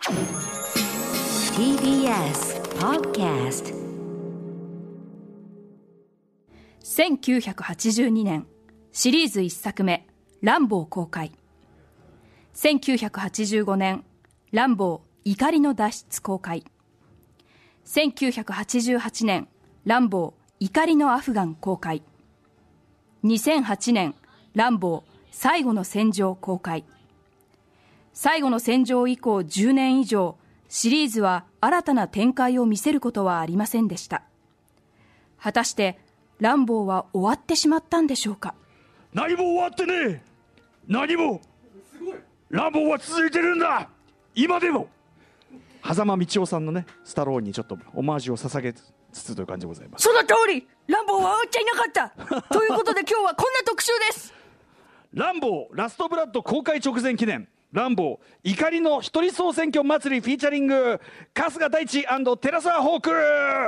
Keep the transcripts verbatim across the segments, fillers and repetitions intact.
ティービーエス Podcast。 せんきゅうひゃくはちじゅうにねんシリーズいっさくめランボー公開。せんきゅうひゃくはちじゅうごねんランボー怒りの脱出公開。せんきゅうひゃくはちじゅうはちねんランボー怒りのアフガン公開。にせんはちねんランボー最後の戦場公開。最後の戦場以降じゅうねん以上、シリーズは新たな展開を見せることはありませんでした。果たしてランボーは終わってしまったんでしょうか。 何も終わってねえ。何も。ランボーは続いてるんだ、今でも。狭間道夫さんのねスタローンにちょっとオマージュを捧げつつという感じでございます。 その通り、ランボーは終わっちゃいなかったということで今日はこんな特集です。 ランボーラストブラッド公開直前記念、ランボー怒りの一人総選挙祭りフィーチャリング春日大地&寺澤ホーク。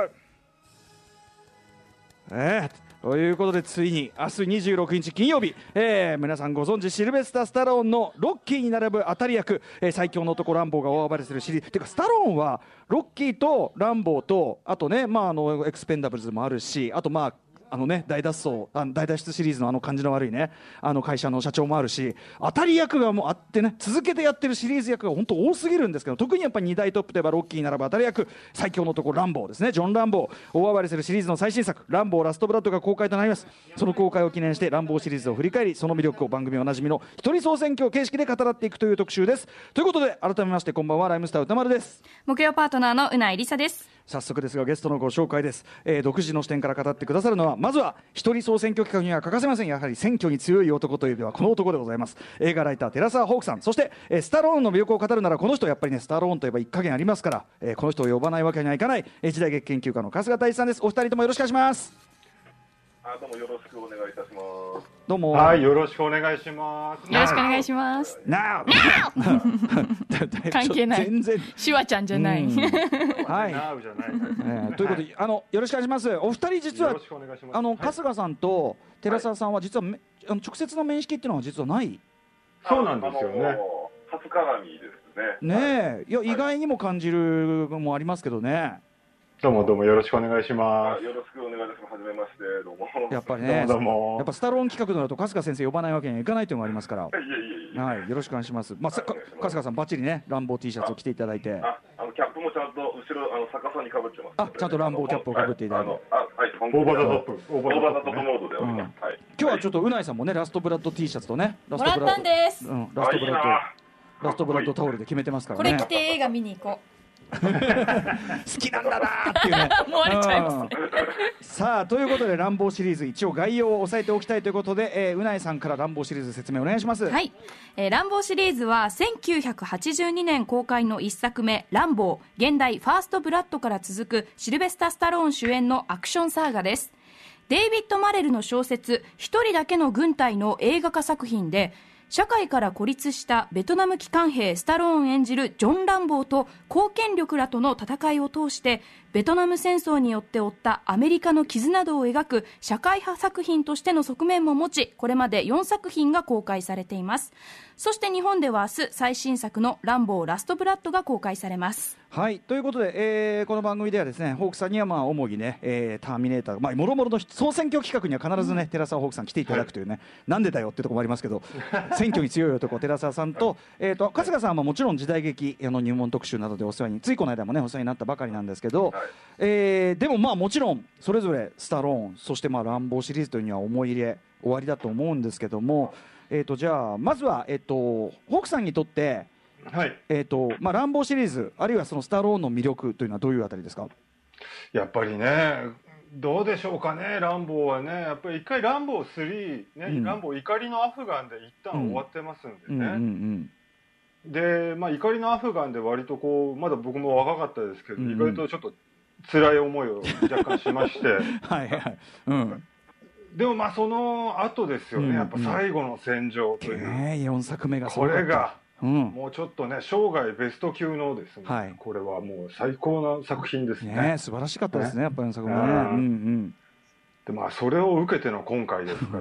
えーということでついに明日にじゅうろくにち金曜日、えー、皆さんご存知シルベスター・スタローンのロッキーに並ぶ当たり役、えー、最強の男ランボーが大暴れするシリーズてか、スタローンはロッキーとランボーとあとね、まあ、あのエクスペンダブルズもあるし、あとまああのね、大脱走あの大脱出シリーズのあの感じの悪いねあの会社の社長もあるし、当たり役がもうあってね、続けてやってるシリーズ役が本当多すぎるんですけど、特にやっぱりに大トップといえばロッキーに並ぶ当たり役最強の男ランボーですね。ジョン・ランボー大暴れするシリーズの最新作ランボーラストブラッドが公開となります。その公開を記念してランボーシリーズを振り返り、その魅力を番組おなじみの一人総選挙形式で語らっていくという特集です。ということで改めましてこんばんは、ライムスター歌丸です。 木曜パートナーのうないりさです。 早速ですがゲストのご紹介です、えー、独自の視点から語ってくださるのは、まずは一人総選挙企画には欠かせません、やはり選挙に強い男といえばこの男でございます。映画ライター寺澤ホークさん、そして、えー、スタローンの魅力を語るならこの人、やっぱりねスタローンといえば一加減ありますから、えー、この人を呼ばないわけにはいかない、えー、時代劇研究家の春日大地さんです。お二人ともよろしくお願いします。 あ、どうもよろしくお願いいたします。 どうも。 はい、よろしくお願いします。 よろしくお願いします。 な関係ない。 全然シュワちゃんじゃない。 はい。 ナウじゃない。 えー、ということで、あのよろしくお願いします。お二人実はあの春日さんと寺澤さんは実は、はい、あの直接の面識っていうのは実はない。 そうなんですよね。 初鏡ですね。 ねえ、いや、はい、意外にも感じるもありますけどね。 どうもどうもよろしくお願いします。 よろしくお願いします。はじめまして。どうも。 やっぱりね、 どうもやっぱスタローン企画となると春日先生呼ばないわけにはいかないというのがありますから。 いえいえいえ。 はい、よろしくお願いします。まあ、さ春日さんバッチリね、ランボー T シャツを着ていただいて。 あ、あのキャップもちゃんと後ろあの逆さに被ってます。 あ、ちゃんとランボーキャップを被っていただいて。 あ、はい、 オーバーザトップ。 オーバーザトップモードでおります。はい。 今日はちょっとうないさんもね、ラストブラッド T シャツとね、ラストブラッド。もらったんです。 うん、ラストブラッド。ラストブラッドタオルで決めてますからね。 これ着て映画見に行こう。 好きなんだなーっていうね。 もう割れちゃいますね。 さあということでランボーシリーズ一応概要を押さえておきたいということで、えー、うないさんからランボーシリーズ説明お願いします。 はい、えー、ランボーシリーズはせんきゅうひゃくはちじゅうにねん公開のいっさくめランボー現代ファーストブラッドから続くシルベスタ・スタローン主演のアクションサーガです。デイビッド・マレルの小説一人だけの軍隊の映画化作品で、社会から孤立したベトナム機関兵スタローン演じるジョン・ランボーと公権力らとの戦いを通してベトナム戦争によって負ったアメリカの傷などを描く社会派作品としての側面も持ち、これまでよんさくひんが公開されています。そして日本では明日最新作のランボーラストブラッドが公開されます。 はいということで、えー、この番組ではですねホークさんにはまあ主にね、えー、ターミネーター、まあ、もろもろの総選挙企画には必ずね、うん、寺澤ホークさん来ていただくというね、はい、なんでだよってところもありますけど選挙に強い男寺澤さんと、えー、と春日さんはもちろん時代劇あの入門特集などでお世話についこの間もねお世話になったばかりなんですけど、はい、えー、でもまあもちろんそれぞれスタローンそしてまあランボーシリーズというには思い入れ終わりだと思うんですけども、えー、とじゃあまずは、えー、とホークさんにとってはい、えーとまあ、ランボーシリーズあるいはそのスタローンの魅力というのはどういうあたりですか？ やっぱりね、どうでしょうかね、ランボーはね、やっぱり一回ランボースリー、ね、うん、ランボー怒りのアフガンで一旦終わってますんでね、うんうんうんうん、で、まあ、怒りのアフガンで割とこうまだ僕も若かったですけど、うんうん、意外とちょっと辛い思いを若干しましてはい、はいうん、でもまあその後ですよね、うんうん、やっぱ最後の戦場という、 えー、よんさくめがこれがうん、もうちょっとね生涯ベスト級のですね、はい、これはもう最高な作品ですね。 ね素晴らしかったですね、やっぱりよんさくめね、うんうん、 でまあそれを受けての今回ですから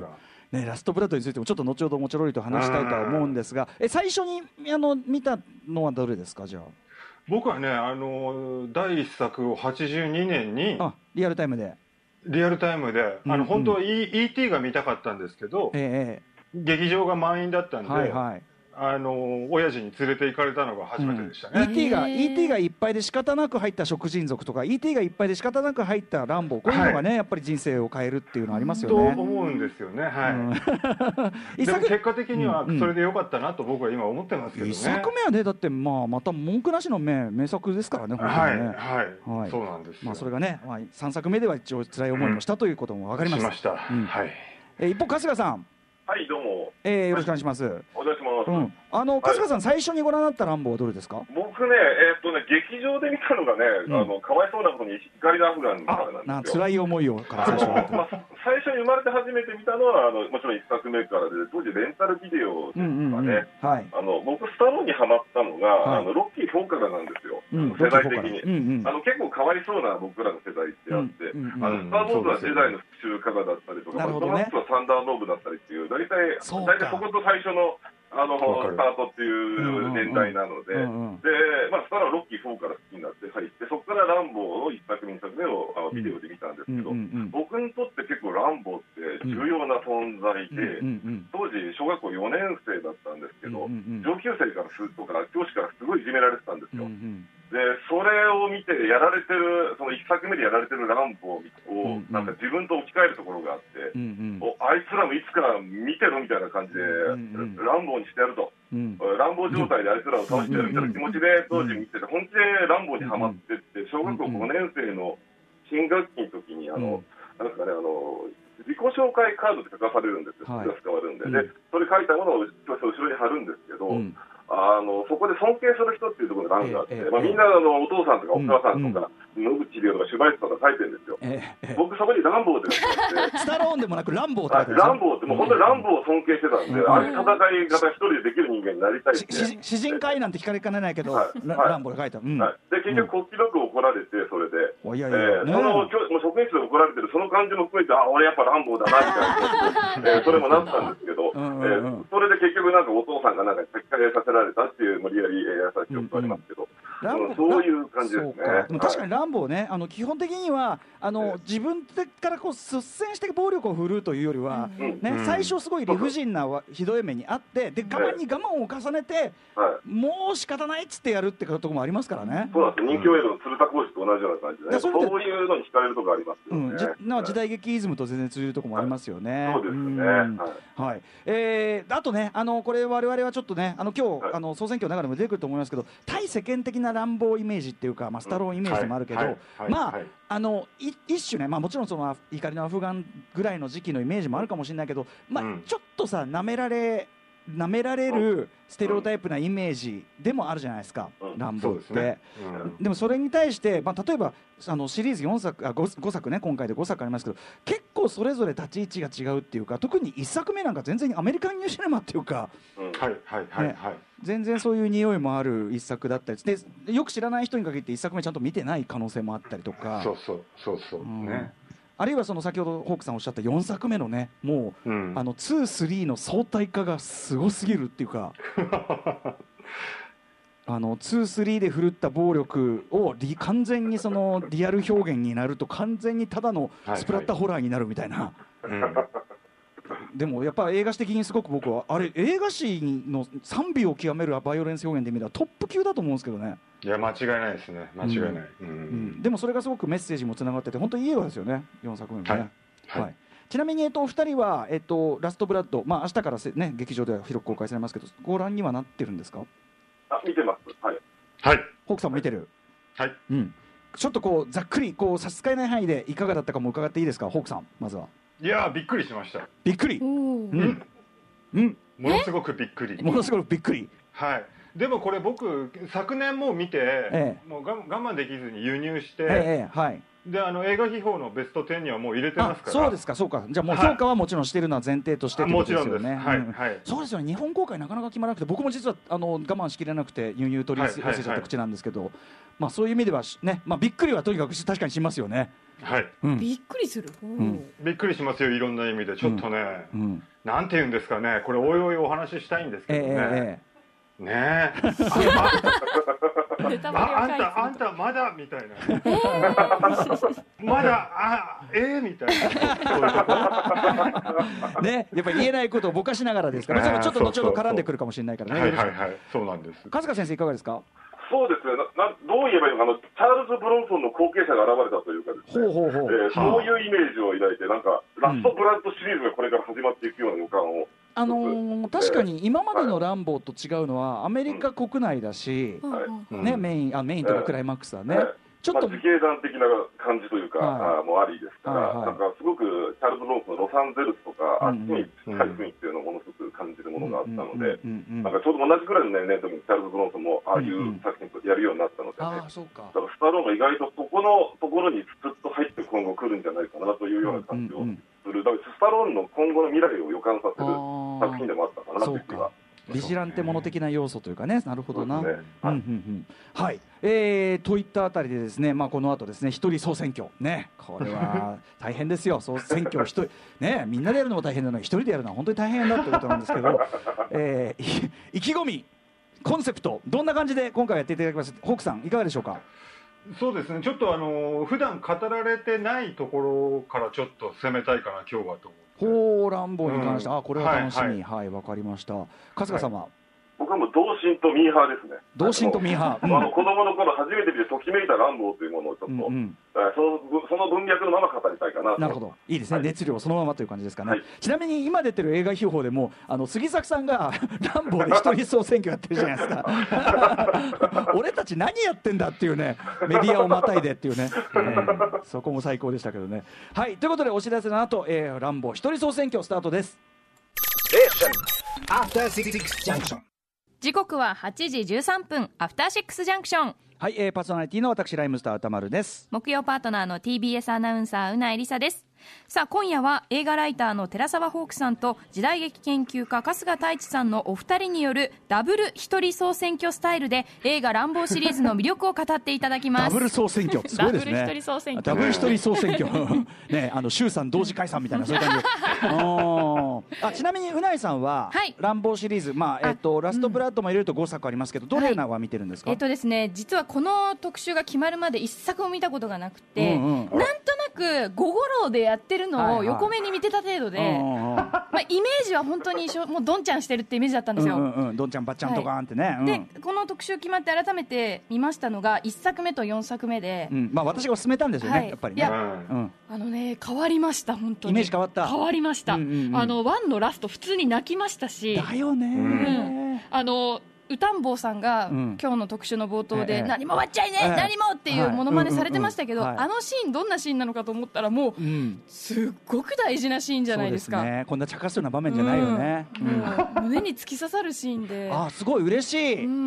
ね、ラストブラッドについてもちょっと後ほどもちょろりと話したいとは思うんですが、え最初にあの見たのはどれですか？じゃあ僕はね、あのだいいっさくをはちじゅうにねんにあリアルタイムでリアルタイムで、 うんうん、 あの本当は イーティー が見たかったんですけど、 ええ、 劇場が満員だったんで、 はいはい、 あの親父に連れて行かれたのが初めてでしたね、 うん、イーティー が イーティー がいっぱいで仕方なく入った食人族とか イーティー がいっぱいで仕方なく入ったランボー、こういうのがね、はい、やっぱり人生を変えるっていうのありますよねと思うんですよね、はい、うん、でも結果的にはそれで良かったなと僕は今思ってますけどね。 いっさくめはねだって、まあ、また文句なしの 名, 名作ですからね、本当にね、 はいはいはい、そうなんですよ、 まあ、それがね、まあ、さんさくめでは一応辛い思いもしたということも分かります、 しました、 うん、 はい、 えー、一方春日さん、 はいどうも、 えー、よろしくお願いします。 お願いします、 うん、あの春日さん、はい、最初にご覧になったランボーはどれですか？ 僕ね、えーっとね、劇場で見たのがね、うん、あのかわいそうなことに怒りのアフガンからなんですよ。 辛い思いをから最初に、 まあ、最初に生まれて初めて見たのはあのもちろんいっさくめからで、当時レンタルビデオですかね、うんうんうん、はい、あの僕スタローンにハマったのが、はい、あのロッキーフォーからなんですよ、うん、世代的に、うんうん、あの結構かわいそうな僕らの世代ってあって、うんうん、あのスター・ウォーズはジェダイの復讐からだったりとか、トランプはサンダーノーブだったりっていう、大体大体そこと最初のあのスタートっていう年代なので、うんうん、で、まあ、スターはロッキーフォーから好きになって入って、そこからランボーのいっさくめにさくめをあのビデオで見たんですけど、うんうんうん、僕にとって結構ランボーって重要な存在で、うんうんうん、当時小学校よねん生だったんですけど、うんうんうん、上級生からするとか教師からすごいいじめられてたんですよ、うんうん、でそれを見てやられてる、そのいっさくめでやられてるランボーをなんか自分と置き換えるところがあって、うんうん、おあいつらもいつか見てるみたいな感じで、うんうん、ランボーにしてやると、うん、ランボー状態であいつらを倒してやるみたいな気持ちで当時見てて、本気でランボーにはまってって、小学校ごねん生の新学期の時にあの、うん、なんですかね、あの自己紹介カードって書かされるんですよ、はい、使われるんで、うん、でそれ書いたものを教室の後ろに貼るんですけど、うん、あのそこで尊敬する人っていうところの欄があって、ええまあ、みんなあのお父さんとかお母さんとか、うん、野口亮とか芝居とか書いてるんですよ、ええ、僕そこにランボーって書いてスタローンでもなくランボーって書いてるんですよ。ランボーってもう本当にランボーを尊敬してたんで、うん、ああいう戦い方一人でできる人間になりたいって、 詩人会なんて聞かれかねないけど、はい、ランボーで書いた、うんはい、 で結局国旗録怒られて、それで、うんいやいや、えーね、そのもう職員室で怒られてるその感じも含めて、あ俺やっぱランボーだなみたいな、えー、それもなったんですけど、うんうんうんえー、それで結局なんかお父さんがなんか書き換えさせられたっていう無理やりやさせて記憶ありますけど、うんうん、そういう感じですね。 でも確かにランボーね、あの基本的にはあの、えー、自分からこう率先して暴力を振るうというよりは、うんねうん、最初すごい理不尽なひどい目にあってで我慢に我慢を重ねて、はい、もう仕方ないっつってやるってところもありますからね。 そうなんです、人気 オーエル の鶴田講師と同じような感じで、ね、そう、そういうのに惹かれるところありますよね、うん、じな時代劇イズムと全然通じるところもありますよね、 はい、そうですよね、はいはいえー、あとねあのこれ我々はちょっとねあの今日、はい、あの総選挙の中でも出てくると思いますけど対世間的な乱暴イメージっていうか、まあ、スタローンイメージでもあるけど、うんはいはい、まあ、はい、あの一種ね、まあ、もちろんその怒りのアフガンぐらいの時期のイメージもあるかもしれないけど、まあ、うん、ちょっとさ舐められ舐められるステレオタイプなイメージでもあるじゃないですか、うん、乱暴って、ねうん、でもそれに対して、まあ、例えばあのシリーズよんさくあ 5, ごさくね今回でごさくありますけど結構それぞれ立ち位置が違うっていうか特にいっさくめなんか全然アメリカンニューシネマっていうか、 うん、はいはいはい、ね、はい、 全然そういう匂いもある一作だったりでよく知らない人に限っていっさくめちゃんと見てない可能性もあったりとかそうそうそうそう、うん、ねあるいはその先ほどホークさんおっしゃったよんさくめのねもう、うん、あのに、さんの相対化がすごすぎるっていうかあのに、さんで振るった暴力を完全にそのリアル表現になると完全にただのスプラッタホラーになるみたいな、はいはいうん、でもやっぱ映画史的にすごく僕はあれ映画史の賛美を極めるバイオレンス表現で見たらトップ級だと思うんですけどね。 いや間違いないですね間違いない、うんうんうん、でもそれがすごくメッセージもつながってて本当にいい映画ですよねよんさくめもね、はいはいはい、ちなみに、えっと、お二人は、えっと、ラストブラッド、まあ明日からせ、ね、劇場では広く公開されますけどご覧にはなってるんですか？ あ見てます、はい、 はい、 ホークさんも見てる、 はい、 うん、ちょっとこうざっくりこう差し支えない範囲でいかがだったかも伺っていいですかホークさんまずは。 いやびっくりしました。 びっくり、うん、うん、 ものすごくびっくりものすごくびっくり。 はいでもこれ僕昨年も見て、ええ、もう我慢できずに輸入して、 ええはい、 であの映画秘宝のベストじゅうにはもう入れてますから。 そうですか、そうか。じゃあもう評価はもちろんしているのは前提としてってことですよね。 はいはい。 そうですよね。日本公開なかなか決まらなくて、僕も実はあの我慢しきれなくて輸入取り寄せちゃった口なんですけど、まあそういう意味ではね、まあびっくりはとにかく確かにしますよね。 はい。 うん、びっくりする、うん。 びっくりしますよ、いろんな意味で。ちょっとね、うん、なんて言うんですかね。これおいおいお話ししたいんですけどね。えーねえあ, あんたあんたまだみたいな、えー、まだあえーみたいなね、やっぱり言えないことをぼかしながらですから、ちょっと後ほど絡んでくるかもしれないからね。 はいはいはい、そうなんです。 春日先生いかがですか。 そうですね、ななどう言えばいいのか、あのチャールズ・ブロンソンの後継者が現れたというかですね、ほうほうほう、えー、そういうイメージを抱いて、なんかラストブラッドシリーズがこれから始まっていくような予感を。 あのー、確かに今までのランボーと違うのはアメリカ国内だし、うんね、メインあメインとかクライマックスはね、 ちょっと自警団的な感じというか、はい、もありですから、はいはい、なんかすごくチャールズ・ロンソンのロサンゼルスとか、あっちに近い雰囲気っていうのをものすごく感じるものがあったので、なんかちょうど同じくらいの年齢の時にチャールズ・ロンソンもああいう作品やるようになったので、ね、 あそうか。 だからスタローンが意外とそこのところにずっと入って今後来るんじゃないかなというような感じをする、だからスタローンの今後の未来を予感させる作品でもあったかなという気が。 ビジランテもの的な要素というかね、なるほどな。はい、えー、といったあたりでですね、まあこの後ですね、一人総選挙ね、これは大変ですよ。総選挙一人ね、みんなでやるのも大変なのに一人でやるのは本当に大変だということなんですけど、えー、意気込み、コンセプトどんな感じで今回やっていただきます。ホークさんいかがでしょうか。 そうですね、ちょっとあの普段語られてないところからちょっと攻めたいかな今日はと思って。 ほう、ランボーに関して、うん、あこれは楽しみ。はい、わ、はい、かりました。春日様、はい、 僕はもう同心とミーハーですね。 同心とミーハー、 あの子供の頃初めて見てときめいたランボーというものをちょっと、うんうん、そのその文脈のまま語りたいかなと。 なるほど、いいですね、はい、熱量そのままという感じですかね。はい、ちなみに今出てる映画秘宝でもあの杉作さんがランボーで一人総選挙やってるじゃないですか。俺たち何やってんだっていうね、メディアをまたいでっていうね、えー、そこも最高でしたけどね。はい、ということでお知らせの後、えー、ランボー一人総選挙スタートです。 時刻ははちじじゅうさんぷん、アフターシックスジャンクション。 はい、えー、パーソナリティの私ライムスター歌丸です。 木曜パートナーの ティービーエス アナウンサーうないりさです。さあ今夜は映画ライターの寺澤ホークさんと時代劇研究家春日太一さんのお二人によるダブル一人総選挙スタイルで映画ランボーシリーズの魅力を語っていただきます。 ダブル総選挙すごいですね。 ダブル一人総選挙、 ダブル一人総選挙ね、あの衆参同時解散みたいなそういう感じであちなみにうないさんは、はい、ランボーシリーズ、まあえっと、ラストブラッドも入れるとごさくありますけど、どれは見てるんですか。 はい、えっとですね、実はこの特集が決まるまで一作も見たことがなくて、うんうん、なんとなくご五郎でやってるのを横目に見てた程度で、はいはい、まあ、イメージは本当にしょもうドンちゃんしてるってイメージだったんですよ。 うんうんうん、ドンちゃんバッちゃんとかーんってね、はい、うん、 でこの特集決まって改めて見ましたのがいっさくめとよんさくめで、 うん、まあ、私が勧めたんですよね、はい、やっぱりね。いや、 うん、あのね変わりました。本当にイメージ変わった。 変わりました、うんうんうん、あのワンのラスト普通に泣きましたし。 だよね、うん、 あのうたんぼうさんが、うん、今日の特集の冒頭で、ええ、何も終わっちゃいね、ええ、何もっていうモノマネされてましたけど、あのシーンどんなシーンなのかと思ったらもう、うん、すっごく大事なシーンじゃないですか。 そうですね、こんな茶化すような場面じゃないよね、 うんうん、胸に突き刺さるシーンであすごい嬉しい、うん、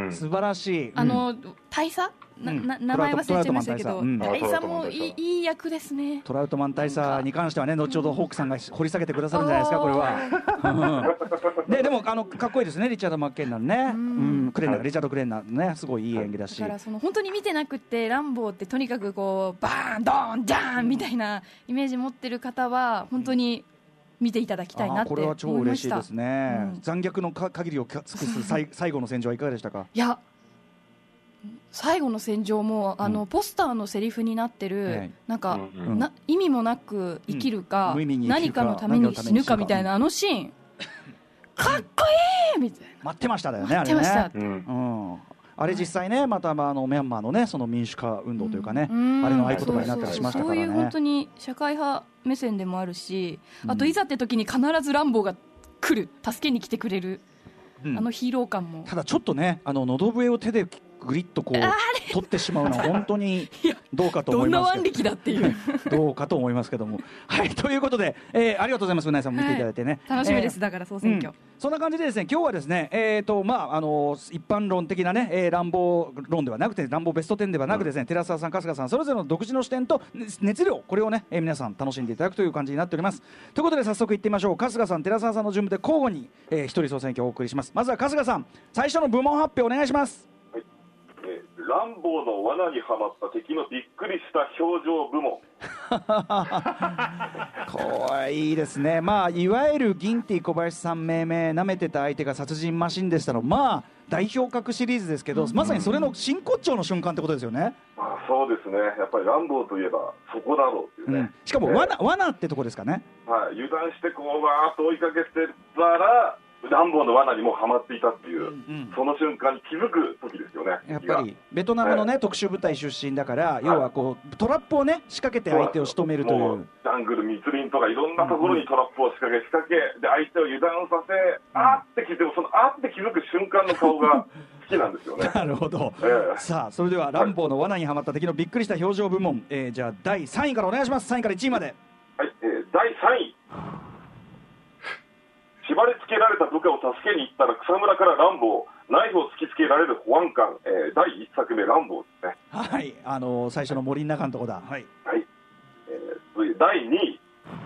素晴らしい。 あの大佐なな名前忘れちゃいましたけど、大佐もいい、いい役ですね。 トラウトマン大佐に関してはね、後ほどホークさんが掘り下げてくださるんじゃないですか、これは。ででもあのかっこいいですね、リチャード・マッケンナーね、うん、クレンナー、リチャード・クレンナーね、すごいいい演技だし。 だからその本当に見てなくて、ランボーってとにかくこうバーンドーンジャーンみたいなイメージ持ってる方は本当に見ていただきたいなって思いました。 これは超嬉しいですね、うん、残虐のか限りを尽くす最最後の戦場はいかがでしたか。 いや最後の戦場もあの、うん、ポスターのセリフになってる、はい、なんか、うん、な意味もなく生きるか、うん、何かのために死ぬかみたいなあのシーンかっこいいみたいな。 待ってましただよね、 待ってました、 あれね、うんうん、あれ実際ね、またあのミャンマーのね、その民主化運動というかね、うん、あれの合言葉になったりしましたからね。 そういう本当に社会派目線でもあるし、あといざって時に必ずランボーが来る、助けに来てくれる、うん、あのヒーロー感も。 ただちょっとね、あの喉笛を手でグリッとこう取ってしまうのは本当にどうかと思いますどんな腕力だっていうどうかと思いますけどもはいということで、えー、ありがとうございます。うなえさんも見ていただいてね、 はい、楽しみです、 えー、 だから総選挙、 うん、そんな感じでですね今日はですねえーとまああの一般論的なね、えー、乱暴論ではなくて乱暴ベストじゅうではなくですね、うん、寺澤さん春日さんそれぞれの独自の視点と熱量これをね、えー、皆さん楽しんでいただくという感じになっております。ということで早速いってみましょう。春日さん寺澤さんの順番で交互に、えー、一人総選挙をお送りします。まずは春日さん最初の部門発表お願いします。 はい、えー、ランボーの罠にはまった敵のびっくりした表情部門これいいですね。まあいわゆるギンティ小林さん命名なめてた相手が殺人マシンでしたのまあ代表格シリーズですけど、うん、まさにそれの真骨頂の瞬間ってことですよね。 まあ、そうですね。やっぱりランボーといえばそこだろうっていうね、うん、 しかも罠、えー、罠ってとこですかね。 はい、油断してこうわーっと追いかけてたらランボーの罠にもハマっていたっていう、うんうん、その瞬間に気づく時ですよね。 やっぱりベトナムのね、えー、特殊部隊出身だから、はい、要はこうトラップをね仕掛けて相手を仕留めるという、うジャングル密林とかいろんなところにトラップを仕掛け仕掛けで相手を油断させ、うん、あーって気づくそのあーって気づく瞬間の顔が好きなんですよね。 なるほど、えー、さあそれではランボーの罠にはまった敵のびっくりした表情部門、えー、じゃあだいさんいからお願いします。さんいからいちいまで。 はい、えー、だいさんい縛り付けられた部下を助けに行ったら草むらからランボーナイフを突きつけられる保安官、えー、だいいっさくめランボーですね。 はい、あのー、最初の森の中のとこだ。はい、 はい、えー、だいにい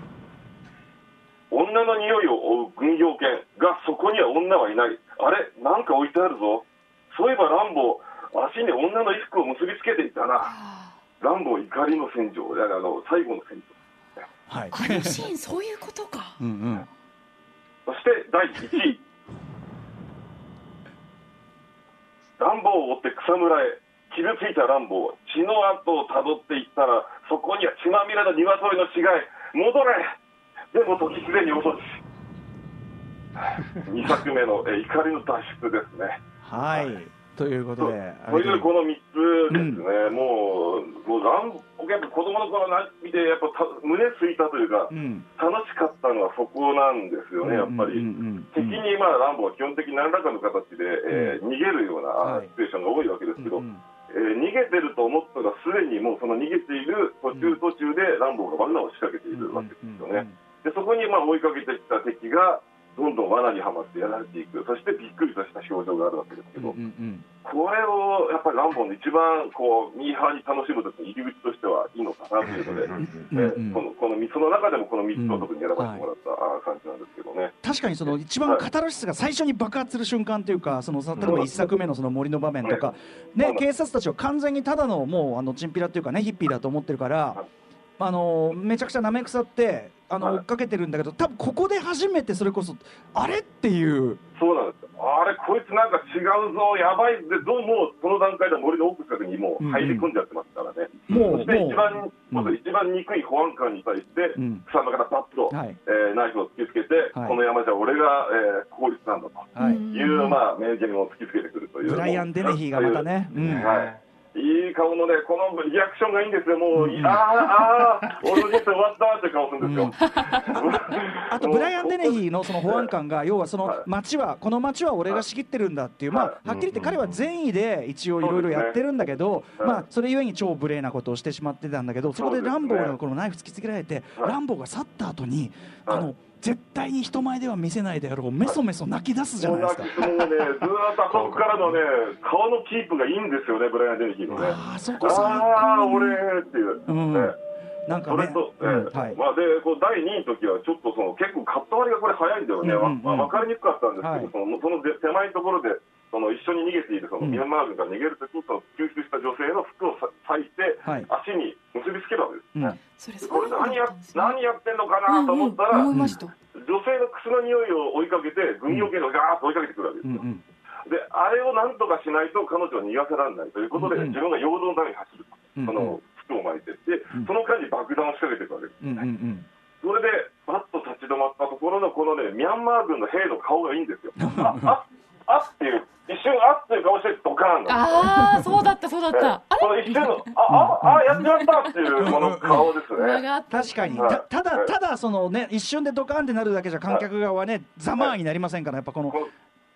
女の匂いを追う軍用犬がそこには女はいない。あれなんか置いてあるぞ。そういえばランボー足に女の衣服を結びつけていたな。ランボー怒りの戦場あの最後の戦場、 はい、あのシーンそういうことかうん、うんそしてだいいちいランボーを追って草むらへ傷ついたランボー血の跡をたどっていったらそこには血まみれの鶏の死骸戻れでも時すでに遅しにさくめのえ怒りの脱出ですね。 はい、はいということでというこのみっつですね、うん、もう、もうラン僕やっぱ子供の頃見てやっぱ胸すいたというか、うん、楽しかったのはそこなんですよね。やっぱり、うんうんうん、敵に、まあ、ランボーは基本的に何らかの形で、うんえー、逃げるようなシチュエーションが多いわけですけど、はいうんえー、逃げてると思ったらすでにもうその逃げている途中途中でランボーが罠を仕掛けているわけですよね。でそこにまあ追いかけてきた敵がどんどん罠にはまってやられていく。そしてびっくりとした表情があるわけですけど、うんうんうんこれをやっぱりランボーの一番こうミーハーに楽しむときに入り口としてはいいのかなというので、うんうんえー、このこのその中でもこのみっつを特に選ばせてもらった感じなんですけどね、うんはい、 確かにその一番カタルシスが最初に爆発する瞬間というか、その例えばいっさくめのその森の場面とか、ね、警察たちは完全にただのもうあのチンピラっていうかねヒッピーだと思ってるから、はい、あのめちゃくちゃなめくさってあの、はい、追っかけてるんだけど、多分ここで初めてそれこそあれっていうそうなんですよ。あれこいつなんか違うぞやばいでどうもその段階で森の奥深くにもう入り込んじゃってますからね、うんうん、そして一番、うん、一番憎い保安官に対して、うん、草間からパッと、はいえー、ナイフを突きつけて、はい、この山じゃ俺が、えー、効率なんだという、はいまあ、名言を突きつけてくるというブライアン・デネヒーがまたね、うんはいいい顔のね、このリアクションがいいんですよ。もう、うん、ああ、ああ、俺の人生終わったって顔するんですよ。 うん、あとブライアン・デネヒーのその保安官が要はその町はこの町は俺が仕切ってるんだっていう、まあはっきり言って彼は善意で一応いろいろやってるんだけど、まあそれゆえに超無礼なことをしてしまってたんだけど、そこでランボーのこのナイフ突きつけられて、ランボーが去った後にあの絶対に人前では見せないであろうメソメソ泣き出すじゃないですか。 もうね、ずーっとあそこからのね顔のキープがいいんですよね、ブライアン・デネヒーのね。 あそこ最高。 ああ俺っていう、うんね、 なんかね、 それと、うんはいまあ、でこうだいにいの時はちょっとその結構カット割りがこれ早いんだよね、うんうんうん、分かりにくかったんですけど、はい、そのその手前のところでその一緒に逃げているそのミャンマー軍が逃げるときにその救出した女性の服を裂いて、はい、足に結びつけるわけですね、うん、これ何や、何やってんのかなと思ったら、うんうん、思いました。女性の靴の匂いを追いかけて軍用犬がガーッと追いかけてくるわけですよ、うんうん、であれをなんとかしないと彼女を逃がせられないということで、うんうん、自分が陽動のために走る、うんうん、その服を巻いてで、うん、その間に爆弾を仕掛けていくわけですね、うんうんうん、それでバッと立ち止まったところのこのねミャンマー軍の兵の顔がいいんですよあああっていう一瞬あっていう顔してドカーンああそうだったそうだったあれ一瞬のあああやっちまったっていうこの顔ですね確かに た, ただただそのね一瞬でドカーンってなるだけじゃ観客側はねざまあになりませんからやっぱこの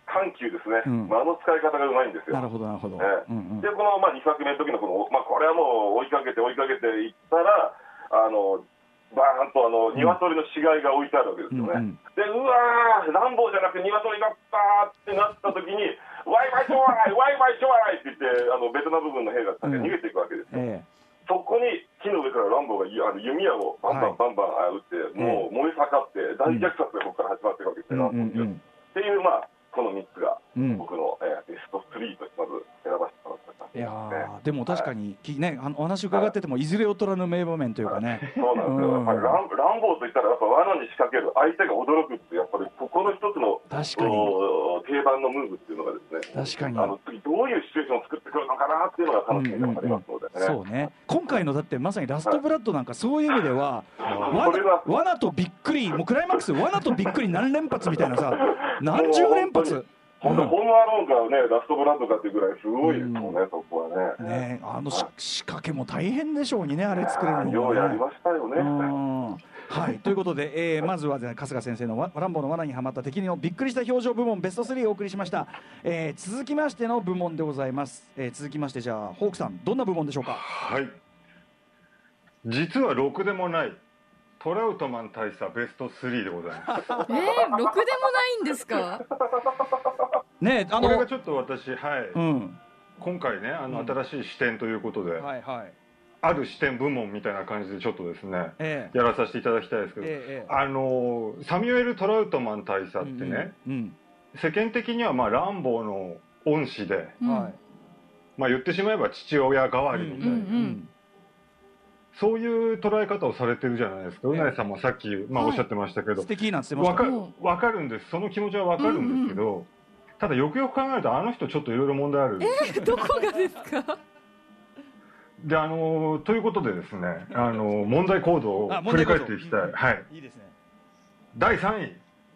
緩急ですね、うん、まあ、あの使い方がうまいんですよ。 なるほどなるほど、 えーうんうん、でこの、まあ、にさくめの時のこの、まあ、これはもう追いかけて追いかけていったらあのバーンとあの鶏の死骸が置いてあるわけですよね、うんうん、でうわーランボーじゃなくて鶏がバーってなった時にワイワイチョワイワイワイチョワイって言ってあのベトナム軍の兵が逃げていくわけですよ、うんええ、そこに木の上からランボーがあの弓矢をバンバンバンバン撃って、はい、もう燃え盛って大虐殺がここから始まっていくわけですよ、うんうんうん、っていう、まあ、このみっつが僕の、うん、えー、ベストスリーとまず選ばせてもらった。 いやーでも確かに、はい、ね、あのお話伺っててもいずれ劣らぬ名場面というかね、 そうなんですよ、うん、やっぱりラン、ランボーといったらやっぱ罠に仕掛ける相手が驚くってやっぱりここの一つの確かに定番のムーブっていうのがですね、 確かにあの次どういうシチュエーションを作ってくるのかなっていうのが楽しみでもありますのでね、うんうんうん、 そうね、今回のだってまさにラストブラッドなんかそういう意味では、はい、罠とびっくり、もうクライマックス罠とびっくり何連発みたいなさ何十連発本当、ホームアローンからね、ラストブラッドかっていうぐらいすごいですよね、うん、そこはね。 ね、あの、はい、仕掛けも大変でしょうにね、あれ作れるのも、ね。 ようやりましたよね。 はい、ということで、えー、まずは、ね、春日先生のランボーの罠にはまった敵のびっくりした表情部門ベストスリーをお送りしました、えー、続きましての部門でございます、えー、続きましてじゃあホークさんどんな部門でしょうか。 はい、実はろくでもないトラウトマン大佐ベストスリーでございます。 えー、ろくでもないんですか。 ね、あのこれがちょっと私、はい、うん、今回ねあの、うん、新しい視点ということで、はいはい、ある視点部門みたいな感じでちょっとですね、ええ、やらさせていただきたいですけど、ええ、あのサミュエル・トラウトマン大佐ってね、うんうん、世間的にはまあランボーの恩師で、うん、まあ言ってしまえば父親代わりみたいな、うんうんうん、そういう捉え方をされてるじゃないですか。うなえさんもさっき、まあ、おっしゃってましたけど、はい、 素敵なんて言ってました。 わか、わかるんです。その気持ちはわかるんですけど、うんうん、ただよくよく考えるとあの人ちょっといろいろ問題ある。 えー、どこがですか。 で、あのということでですね、あの問題行動を振り返っていきたい。はい。いいですね。だいさんい、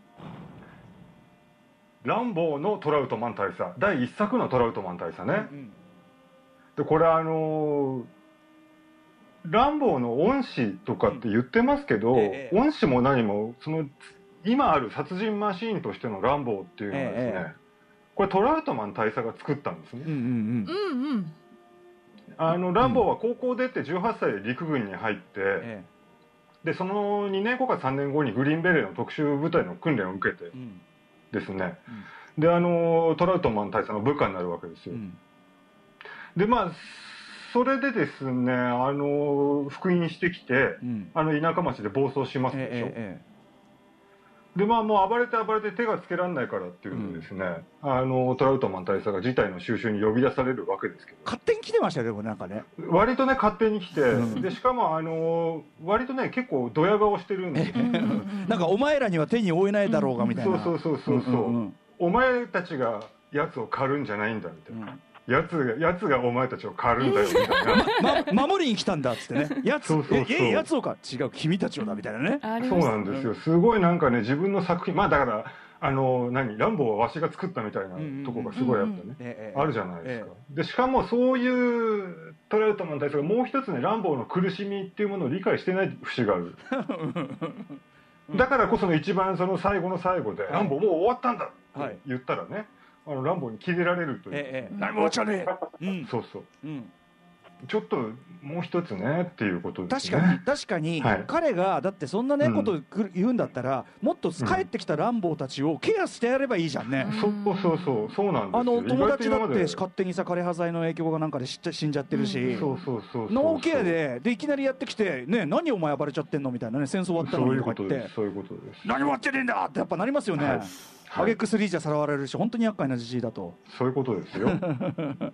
ランボーのトラウトマン大佐、だいいっさくのトラウトマン大佐ね。うんうん、でこれあのランボーの恩師とかって言ってますけど、うんええ、恩師も何もその今ある殺人マシーンとしてのランボーっていうのはですね、え、これトラウトマン大佐が作ったんですね。うんうんうん、あのランボーは高校出てじゅうはっさいで陸軍に入って、ええ、でそのにねんごかさんねんごにグリーンベレーの特殊部隊の訓練を受けてですね、うん、であのトラウトマン大佐の部下になるわけですよ。うん、でまあそれでですね、あの復員してきて、うん、あの田舎町で暴走しますでしょ、ええ、でまあもう暴れて暴れて手がつけられないからっていうのでですね、うん、あのトラウトマン大佐が事態の収拾に呼び出されるわけですけど、 勝手に来てましたよ。でもなんかね割とね勝手に来て、うん、でしかもあの割とね結構ドヤ顔してるんですよなんかお前らには手に負えないだろうがみたいな、 そうそうそうそうそう、うんうん、お前たちが奴を狩るんじゃないんだみたいな、うん、やつが、やつがお前たちを狩るんだよみたいな、 ま、守りに来たんだっつってね、やつ、そうそうそう、え、え、やつをか、違う、君たちをだみたいなね。 そうなんですよ。すごいなんかね、自分の作品、まあだからあの何、ランボーはわしが作ったみたいなとこがすごいあってね、あるじゃないですか。でしかもそういうトラウトマン大佐がもう一つね、ランボーの苦しみっていうものを理解してない節がある。だからこその一番その最後の最後で、はい、ランボーもう終わったんだって言ったらね、はい、あのランボーにキレられるという、ええ、 何もじゃねえ、 うん、そうそう、うん、ちょっともう一つねっていうことですね。 確かに確かに、はい、彼がだってそんなね、うん、こと言うんだったらもっと帰ってきたランボーたちをケアしてやればいいじゃんね、 うん、そうそうそうそうなんですよ。 あの友達だって勝手にさ枯葉剤の影響がなんかで死んじゃってるし、うん、 そうそうそうそう、 ノーケアででいきなりやってきてね、何お前暴れちゃってんのみたいなね、戦争終わったのにとか言って、 そういうことです、 何も終わってねえんだってやっぱなりますよね、はい、アゲックスリーじゃさらわれるし、本当に厄介なじじいだと、 そういうことですよ、はい、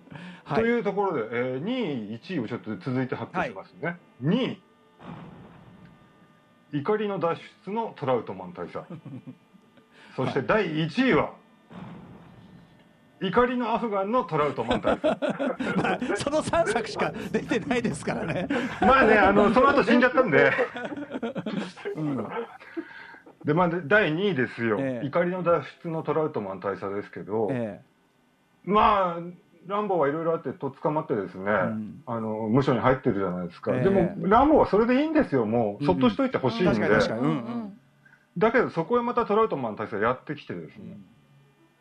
というところで、えー、にいいちいをちょっと続いて発表しますね、はい、にい怒りの脱出のトラウトマン大佐そしてだいいちいは怒りのアフガンのトラウトマン大佐まあ、そのさんさくしか出てないですからねまあね、あのその後死んじゃったんで、うんでまあ、だいにいですよ、ええ、怒りの脱出のトラウトマン大佐ですけど、ええ、まあランボーはいろいろあってとっ捕まってですね、うん、あの無所に入ってるじゃないですか、ええ、でもランボーはそれでいいんですよ、もうそっとしといてほしいんで、だけどそこへまたトラウトマン大佐やってきてですね、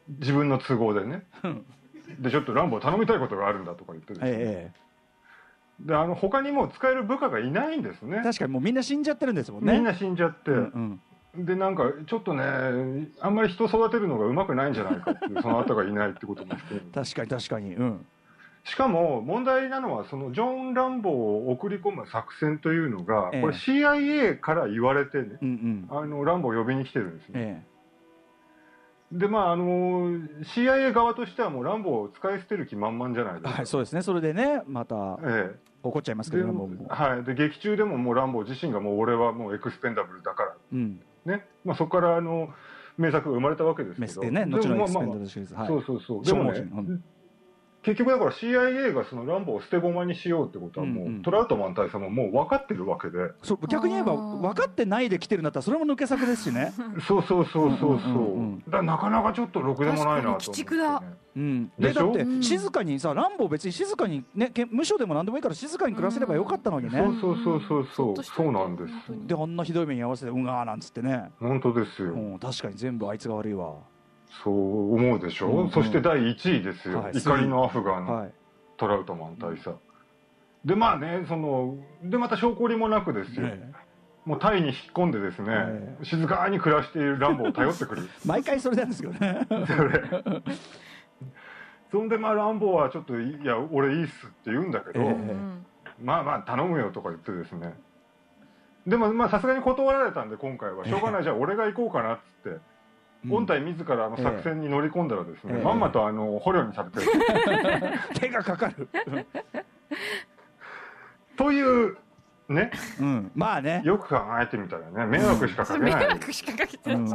自分の都合でねでちょっとランボー頼みたいことがあるんだとか言ってですね、ええ、であの他にもう使える部下がいないんですね。 確かにもうみんな死んじゃってるんですもんね。 みんな死んじゃって、うんうん、でなんかちょっとねあんまり人育てるのがうまくないんじゃないかっていうその後がいないってこともして確かに確かに、うん、 しかも問題なのはそのジョン・ランボーを送り込む作戦というのが、ええ、これ シーアイエー から言われてね、うんうん、あのランボーを呼びに来てるんですね、ええ、でまああの シーアイエー 側としてはもうランボーを使い捨てる気満々じゃないですか、 はい、そうですね。それでねまた、ええ、怒っちゃいますけどね。もう、 はい、で劇中でももうランボー自身がもう俺はもうエクスペンダブルだから、うんねまあ、そこからあの名作が生まれたわけですけど、メスでね、後のエクスペンダブルシリーズ、はい、そうそうそうでもね、うん、結局だから シーアイエー がそのランボーを捨て駒にしようってことはもう、うんうん、トラウトマン大佐ももう分かってるわけで、 そう逆に言えば分かってないで来てるんだったらそれも抜け作ですしねそうそうそうそうそう、うんうんうん、だからなかなかちょっとろくでもないなと思って、ね、 鬼畜だ、 うん、でだって静かにさ、ランボー別に静かにね無償でも何でもいいから静かに暮らせればよかったのにね、 うん、そうそうそうそうそうそうなんです。 であんなひどい目に合わせてうんがーなんつってね。 本当ですよ、 うん、確かに全部あいつが悪いわ。 そう思うでしょ、うんうん、そしてだいいちいですよ、はい、怒りのアフガン、はい、トラウトマン大佐、うん、でまあねそのでまた証拠りもなくですよ、ね、もうタイに引っ込んでですね、ね静かに暮らしているランボーを頼ってくる毎回それなんですけどねそれそんでまあランボーはちょっといや俺いいっすって言うんだけど、えー、まあまあ頼むよとか言ってですね、でもまあさすがに断られたんで今回はしょうがない、えー、じゃあ俺が行こうかなっつって御体自らの作戦に乗り込んだらですね、えー、まんまとあの捕虜にされてる手がかかるというね、 うん、まあねよく考えてみたらね迷惑しかかけない、 迷惑しかかけてない、うん、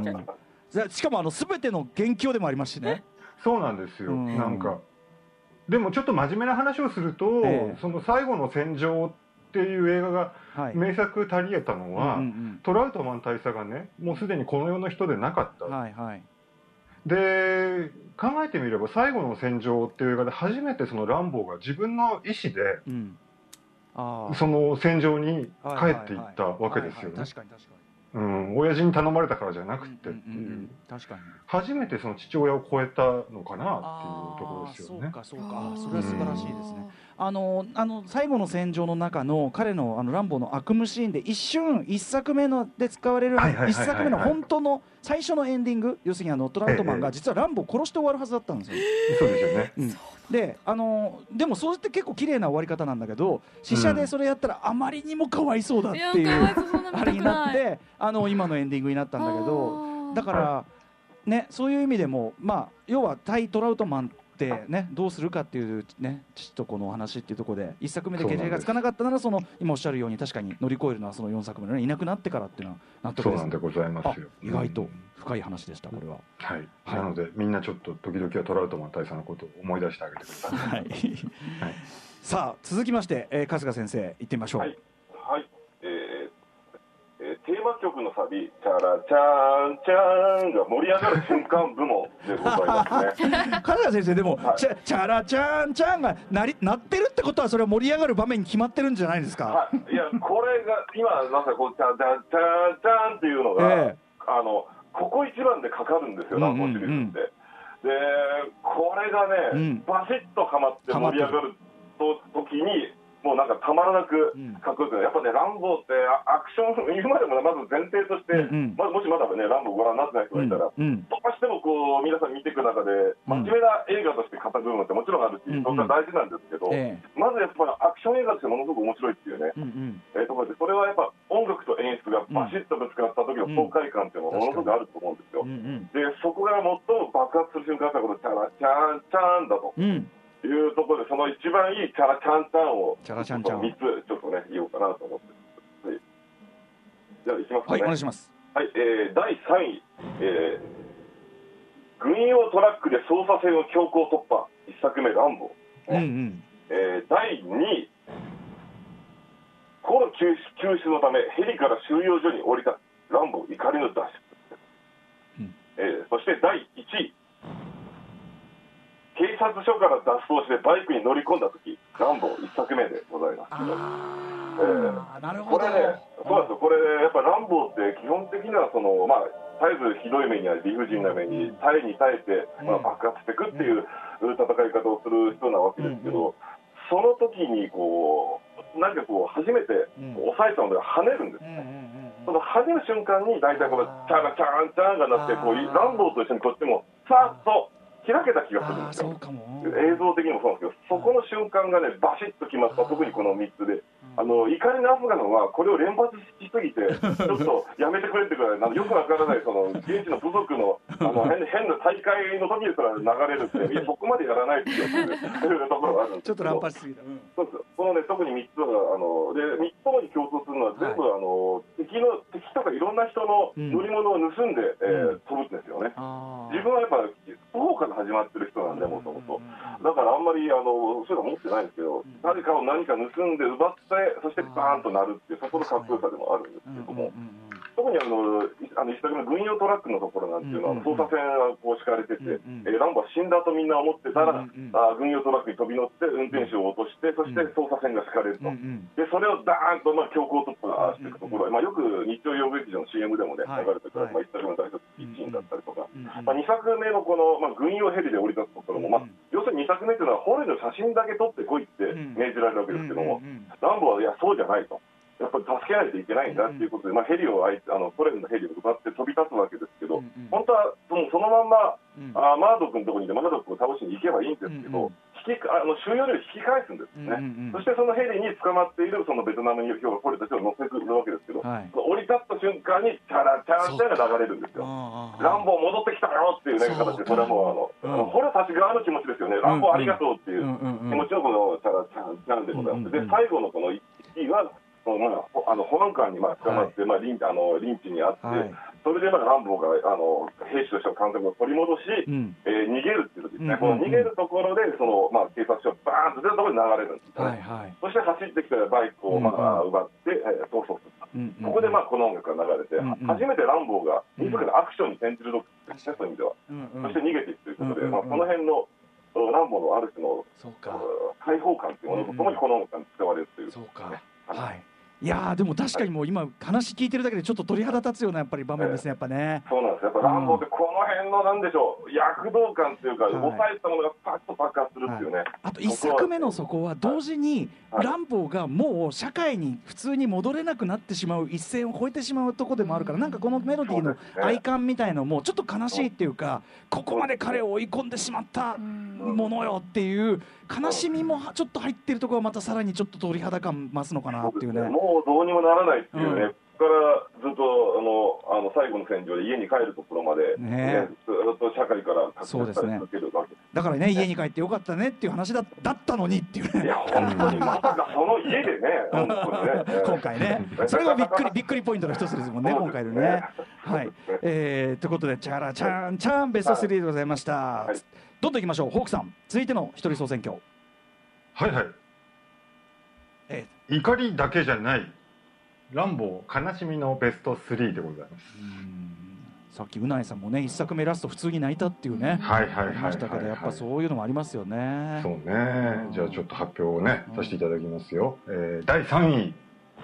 しかもあの全ての元凶でもありますしね。 そうなんですよ、うん、なんかでもちょっと真面目な話をすると、えー、その最後の戦場っていう映画が名作足りえたのは、はいうんうん、トラウトマン大佐がねもうすでにこの世の人でなかった、はいはい、で考えてみれば最後の戦場っていう映画で初めてそのランボーが自分の意思で、うん、あその戦場に帰っていったわけですよね。確かに確かにうん、親父に頼まれたからじゃなくてっていう、うんうんうん、確かに初めてその父親を超えたのかなっていうところですよね。 そうかそうか、それは素晴らしいですね。あのあの最後の戦場の中の彼のあのランボーの悪夢シーンで一瞬一作目ので使われる一作目の本当の最初のエンディング、要するにあのトラウトマンが実はランボーを殺して終わるはずだったんですよ。 そうですよね、 うん、であのでもそれって結構綺麗な終わり方なんだけど、試写でそれやったらあまりにもかわいそうだっていう、うん、あれになってあの今のエンディングになったんだけど、だからねそういう意味でもまあ要は対トラウトマンってねどうするかっていうねちょっとこの話っていうところで一作目で決定がつかなかったならその今おっしゃるように確かに乗り越えるのはそのよんさくめの、ね、いなくなってからっていうのは納得です。 そうなんでございますよ。 意外と深い話でしたこれは、 はい、はい、なのでみんなちょっと時々はトラウトマン大佐のことを思い出してあげてください、はいはい、 さあ続きまして、えー、春日先生行ってみましょう。 はい、はいえーえー、テーマ曲のサビチャラチャンチャンが盛り上がる瞬間部門でございますね春日先生でも、はい、チャチャラチャンチャンがなりなってるってことはそれは盛り上がる場面に決まってるんじゃないですか。 はい、いやこれが今なんかこうチャチャチャチャンっていうのが、えー、あのここ一番でかかるんですよ、ランボーシリーズって、うんうん、でこれがね、うん、バシッとはまって盛り上がると時にもうなんかたまらなくかっこよく、うん、やっぱねランボーってアクション言うまでもまず前提として、うんうんまあ、もしまだねランボーご覧になってない人がいたら、うんうん、どうしてもこう皆さん見ていく中で真面目な映画として語る部分ってもちろんあるし、うんうん、それは大事なんですけど、えー、まずやっぱりアクション映画としてものすごく面白いっていうね、うんうんえー、ところでそれはやっぱ音楽と演出がバシッとぶつかった時の爽快感っていうのはものすごくあると思うんですよ、うんうん、でそこが最も爆発する瞬間がこのチャラチャンチャンだと、うんいうところでその一番いいチャラチャンチャンをチャラチャンチャンみっつちょっとね言おうかなと思って、はい、じゃあいきますかね。 はいお願いします。 はい、えー、だいさんい、えー、軍用トラックで捜査線を強行突破いっさくめランボー、うんうんえー、だいにいコロ救出のためヘリから収容所に降りたランボー怒りの脱出、うんえー、そしてだいいちい警察署から脱走してバイクに乗り込んだ時ランボーいっさくめでございます。あ、えー、なるほど。これねそうですよ。これやっぱランボーって基本的にはそのまあ絶えずひどい目にあり理不尽な目に耐えに耐えて、まあ、爆発していくっていう戦い方をする人なわけですけど、その時にこうなんかこう初めて抑えたので跳ねるんですね。その跳ねる瞬間に大体このチャーがチャーンチャーンがなってこうランボーと一緒にこっちもさっと開けた気がするんですよ。映像的にもそうなんですけど、そこの瞬間がねバシッと決まった。特にこのみっつで、あの怒りのアフガンはこれを連発しすぎてちょっとやめてくれってくらい、あのよくわからないその現地の部族のあの変, 変な大会の時ですら流れるって、いやそこまでやらないっていうところがあるんですけど、 ちょっと乱発しすぎた、うん、 そうです。そのね特にみっつはあのでみっつともに共通するのは全部、はい、あの敵の敵とかいろんな人の乗り物を盗んで、うんえー、飛ぶんですよね。自分はやっぱ不法から始まってる人なんでもともと、だからあんまりあのそういうの持ってないんですけど、何かを何か盗んで奪ってそしてバーンとなるっていうそこのかっこよさでもあるんですけども、特にあのあの一作の軍用トラックのところなんていうのは捜査線がこう敷かれてて、えー、ランボは死んだとみんな思ってたら、あ軍用トラックに飛び乗って運転手を落としてそして捜査線が敷かれると、でそれをダーンとまあ強行突破していくところ、まあ、よく日曜洋劇場の シーエム でもね流れてくる、まあ、いっさくめの大卒キッチンだったりとか、まあ、にさくめのこの、まあ、軍用ヘリで降り立つところも、まあ、要するににさくめっていうのは捕虜の写真だけ撮ってこいって命じられるわけですけども、ランボはいやそうじゃないと。やっぱり助けないといけないんだっていうことで、まあ、ヘリをあいあのソ連のヘリを奪って飛び立つわけですけど、本当はその、そのまんま、あマード君のところにマード君を倒しに行けばいいんですけど、引きあの収容量を引き返すんですね、そしてそのヘリに捕まっているそのベトナムに捕虜たちを乗せてくるわけですけど、はい、降り立った瞬間にチャラチャラチャラが流れるんですよ。ランボー戻ってきたよっていう、ね、形で、それはもうあの、うん、捕虜たち側の気持ちですよね。ランボーありがとうっていう気持ちのこのチャラチャラチャラでございます。で最後のこのいちいはまあ、あの保安官にまあ捕まって、はい、まあ、リンあのリンチにあって、はい、それでまあランボーがあの兵士としての感覚を取り戻し、うんえー、逃げるっていう時ですね、うんうんうん、この逃げるところでその、まあ、警察署がバーンと出たところに流れるんですね、はいはい、そして走ってきたバイクを、まあ、奪って、えー、逃走する、うんうん、ここでまあこの音楽が流れて、うんうん、初めてランボーが自らアクションに転じるときですね、そういう意味では、うんうん、そして逃げていくということで、うんうんうん、まあ、この辺のランボーのある種の解放感というものとともにこの音楽が使われるという、ね、そうか、はい、いやーでも確かにもう今話聞いてるだけでちょっと鳥肌立つようなやっぱり場面ですね、やっぱね。 そうなんです。やっぱランボーってこの辺のなんでしょう、躍動感というか、はい、抑えたものがパッと爆発するっていうね、はい、 あといっさくめのそこは同時にランボーがもう社会に普通に戻れなくなってしまう一線を越えてしまうところでもあるから、なんかこのメロディーの哀感みたいのもちょっと悲しいっていうか、ここまで彼を追い込んでしまったものよっていう悲しみもちょっと入ってるところはまたさらにちょっと鳥肌感増すのかなっていうね。 もうどうにもならないっていうね、うん、ここからずっとあのあの最後の戦場で家に帰るところまで、ねね、ずっと社会からそうですね、だからね、家に帰ってよかったねっていう話 だ, だったのにっていうね。 いや本当にまさかその家でね本当にね今回ねそれがびっくりびっくりポイントの一つですもんね今回のね。はい、えー、ということでチャラチャンチャンベストスリーでございました、はい、どんどんいきましょう。ホークさん続いての一人総選挙。 はいはい、えー、怒りだけじゃないランボー悲しみのベストスリーでございます。 うん、さっきうないさんもねいっさくめラスト普通に泣いたっていうね、 はいはいはい、 ましたけど、やっぱそういうのもありますよね。 そうね。じゃあちょっと発表をねさせていただきますよ、えー、だいさんい、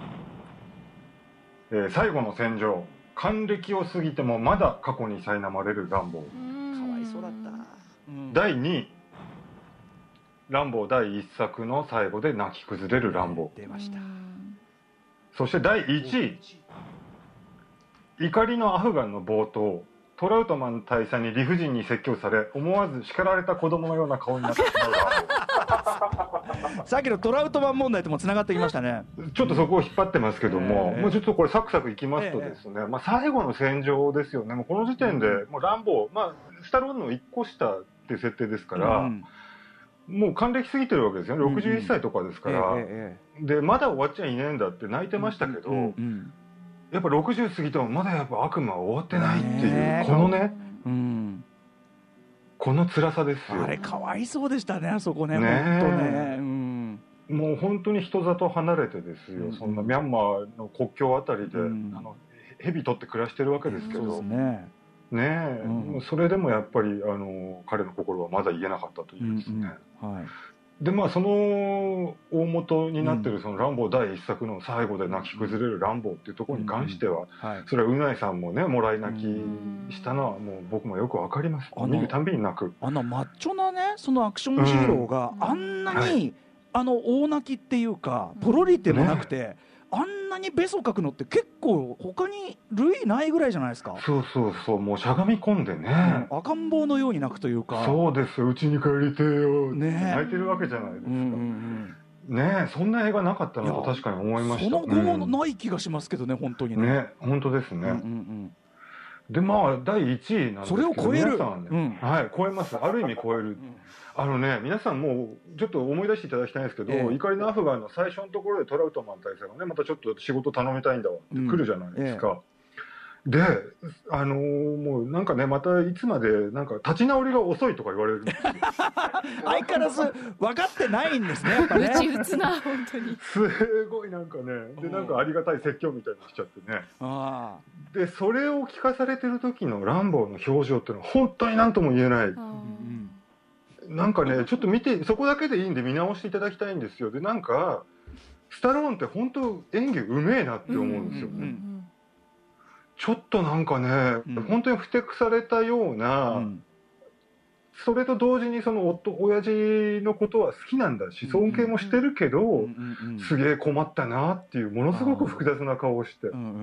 えー、最後の戦場、還暦を過ぎてもまだ過去に苛まれるランボー。 かわいそうだった、うん、 だいにい、ランボーだいいっさくの最後で泣き崩れるランボー。 出ました。 そしてだいいちい、怒りのアフガンの冒頭、トラウトマン大佐に理不尽に説教され思わず叱られた子供のような顔になってしまうランボー。 さっきのトラウトマン問題ともつながってきましたね。 ちょっとそこを引っ張ってますけども、えー、もうちょっとこれサクサクいきますとですね、えーまあ、最後の戦場ですよね。もうこの時点でもうランボー、まあ、スタローンのいっこ下っていう設定ですから、うん、もう還暦過ぎてるわけですよね。ろくじゅういっさいとかですから、うんえー、でまだ終わっちゃいねえんだって泣いてましたけど、うんうん、やっぱろくじゅう過ぎてもまだやっぱ悪魔は終わってないっていう、えー、このね、うん、この辛さですよ。 あれかわいそうでしたね、あそこね、ね本当ね、うん、 もう本当に人里離れてですよ、うん、そんなミャンマーの国境あたりで、うん、あの蛇取って暮らしてるわけですけど、うん、そうですねねえ、うん、それでもやっぱりあの彼の心はまだ癒えなかったというですね、うんうんはい、 でまあその大元になってるそのランボーだいいっさくの最後で泣き崩れるランボーっていうところに関しては、それはうないさんもねもらい泣きしたのはもう僕もよくわかります。見るたんびに泣く。 あのマッチョなねそのアクションヒーローがあんなに、はい、あの大泣きっていうかポロリってもなくて、ね、あんなにベソかくのって結構他に類ないぐらいじゃないですか。 そうそうそう、もうしゃがみ込んでね、 うん、赤ん坊のように泣くというか。 そうです、うちに帰りてよって泣いてるわけじゃないですか、ね、うんうんうん、ねえ、そんな映画なかったなと確かに思いました。 その後もない気がしますけどね、うん、本当にね。 ね、本当ですね、うんうんうん、でまあだいいちいなんですけど、 それを超える、 皆さんね、うん、はい、超えます。ある意味超える、うん、あのね、皆さんもうちょっと思い出していただきたいんですけど、えー、怒りのアフガンの最初のところでトラウトマン大佐がねまたちょっと仕事頼みたいんだわって来るじゃないですか、うんえー、であのー、もうなんかねまたいつまでなんか立ち直りが遅いとか言われるんですよ相変わらず分かってないんですね、やっぱね。 うちうつな、本当にすごいなんかね、でなんかありがたい説教みたいにしちゃってね。あでそれを聞かされてる時のランボーの表情っていうのは本当に何とも言えない。なんかねちょっと見て、そこだけでいいんで見直していただきたいんですよ。でなんかスタローンって本当演技うめえなって思うんですよね、うんうんうん、ちょっとなんかね、うん、本当にふてくされたような、うん、それと同時にその夫親父のことは好きなんだし尊敬もしてるけど、うんうんうん、すげえ困ったなっていうものすごく複雑な顔をして、うんうんうんうん、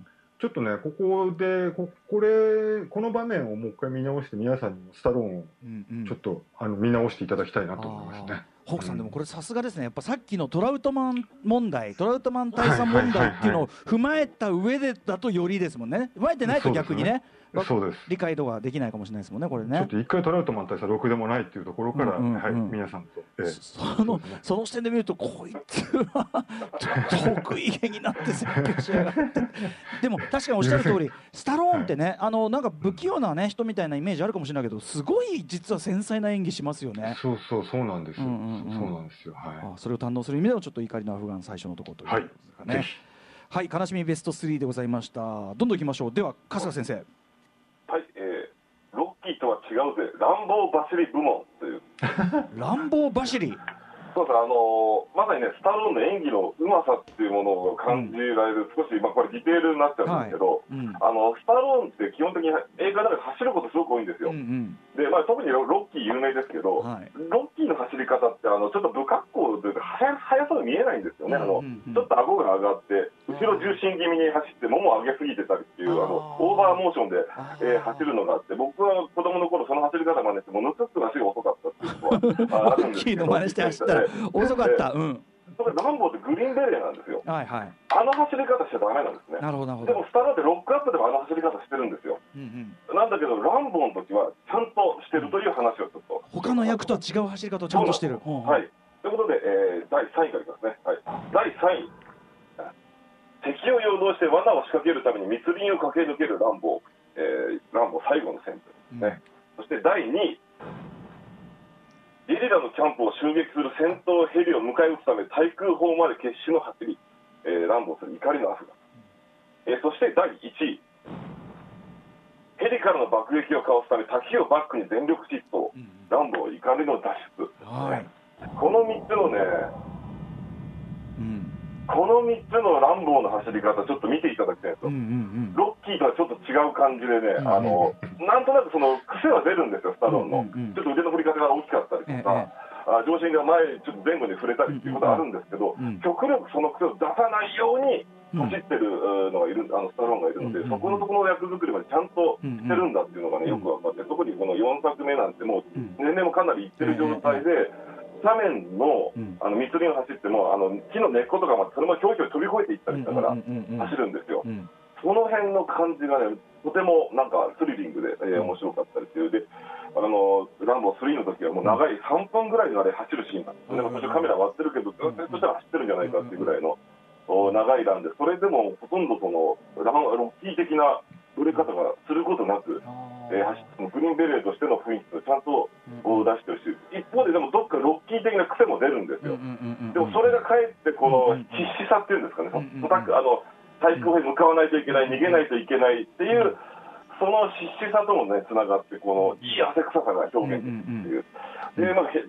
ちょっとねここで こ, これこの場面をもう一回見直して皆さんにもスタローンをちょっと、うんうん、あの見直していただきたいなと思いますね。 ホークさん、でもこれさすがですね。やっぱさっきのトラウトマン問題、トラウトマン大佐問題っていうのを踏まえた上でだとよりですもんね。踏まえてないと逆にね、 そうです、 理解度ができないかもしれないですもんね、これね。 ちょっと一回トラウトマン大佐ろくでもないっていうところから、うんうんうん、はい、皆さんと、ええ、 その、ね、その視点で見るとこいつは得意げになって説教しやがってでも確かにおっしゃる通りスタローンってね、はい、あのなんか不器用な、ね、人みたいなイメージあるかもしれないけど、すごい実は繊細な演技しますよね。 そうそうそうなんですよ、うんうんうん、そうなんですよ、はい、 あそれを堪能する意味でもちょっと怒りのアフガン最初のところということですかね。はい、はい、悲しみベストスリーでございました。どんどんいきましょう。では春日先生。 はい、えー、ロッキーとは違うぜ乱暴走り部門という乱暴走り、 そうです、あのー、まさにねスタローンの演技のうまさっていうものを感じられる、うん、少し、まあ、これディテールになっちゃうんですけど、はい、うん、あのスタローンって基本的に映画の中で走ることすごく多いんですよ、うんうん、でまあ、特にロッキー有名ですけど、はい、ロッキーの走り方ってあのちょっと不格好というか速そうに見えないんですよね、あの、うんうんうん、ちょっと顎が上がって後ろ重心気味に走ってももを上げすぎてたりっていうあのオーバーモーションで、えー、走るのがあって、僕は子供の頃その走り方真似してものすごく足が遅かったっていうのはあるんですけどロッキーの真似して走ったら遅かった、うん、 それランボーってグリーンベレーなんですよ、はいはい、あの走り方しちゃダメなんですね。 なるほどなるほど。 でもスタローンってロックアップでもあの走り方してるんですよ、うんうん、なんだけどランボーの時はちゃんとしてるという話をちょっと、 うん、他の役とは違う走り方をちゃんとしてる、うんうん、 はい、ということで、えー、だいさんいからいきますね、はい、だいさんい、敵を誘導して罠を仕掛けるために密林を駆け抜けるランボー、えー、ランボー最後の戦闘ですね、うん、そしてだいにい、ゲリラのキャンプを襲撃する戦闘ヘリを迎え撃つため対空砲まで決死の走り、えー、乱暴する怒りのアフガン、えー、そしてだいいちい、ヘリからの爆撃をかわすため滝をバックに全力疾走、うん、乱暴怒りの脱出、はい、このみっつのね、うん、このみっつのランボーの走り方ちょっと見ていただきたいんですよ、うんうんうん、ロッキーとはちょっと違う感じでね、うんうん、あのなんとなくその癖は出るんですよ、スタローンの、うんうんうん、ちょっと腕の振り方が大きかったりとか、ええ、あ上心が前ちょっと前後に触れたりっていうことはあるんですけど、うんうん、極力その癖を出さないように走ってるのがいる、あのスタローンがいるので、うんうんうん、そこのところの役作りまでちゃんとしてるんだっていうのがね、よく分かって、特にこのよんさくめなんてもう年齢もかなりいってる状態で、斜面 の, あの密林を走ってもあの木の根っことかまでそれもひょうひょう飛び越えていったりしたから走るんですよ、うんうんうん、その辺の感じがねとてもなんかスリリングで、えー、面白かったりっていうで、あのランボースリーの時はもう長いさんぷんぐらいのあれ走るシーンなんですね、うん、カメラ割ってるけどずっとしたら走ってるんじゃないかっていうぐらいの長いランで、それでもほとんどそのランロッキー的な売れ方がすることなく、えー、走ってグリーンベレーとしての雰囲気をちゃんと出してるし、一方ででもどっかロッキー的な癖も出るんですよ、でもそれがかえってこの必死さっていうんですかね、あの対空砲に向かわないといけない、逃げないといけないっていうその必死さともねつながって、このいい汗臭さが表現できるっていう、で、まあ、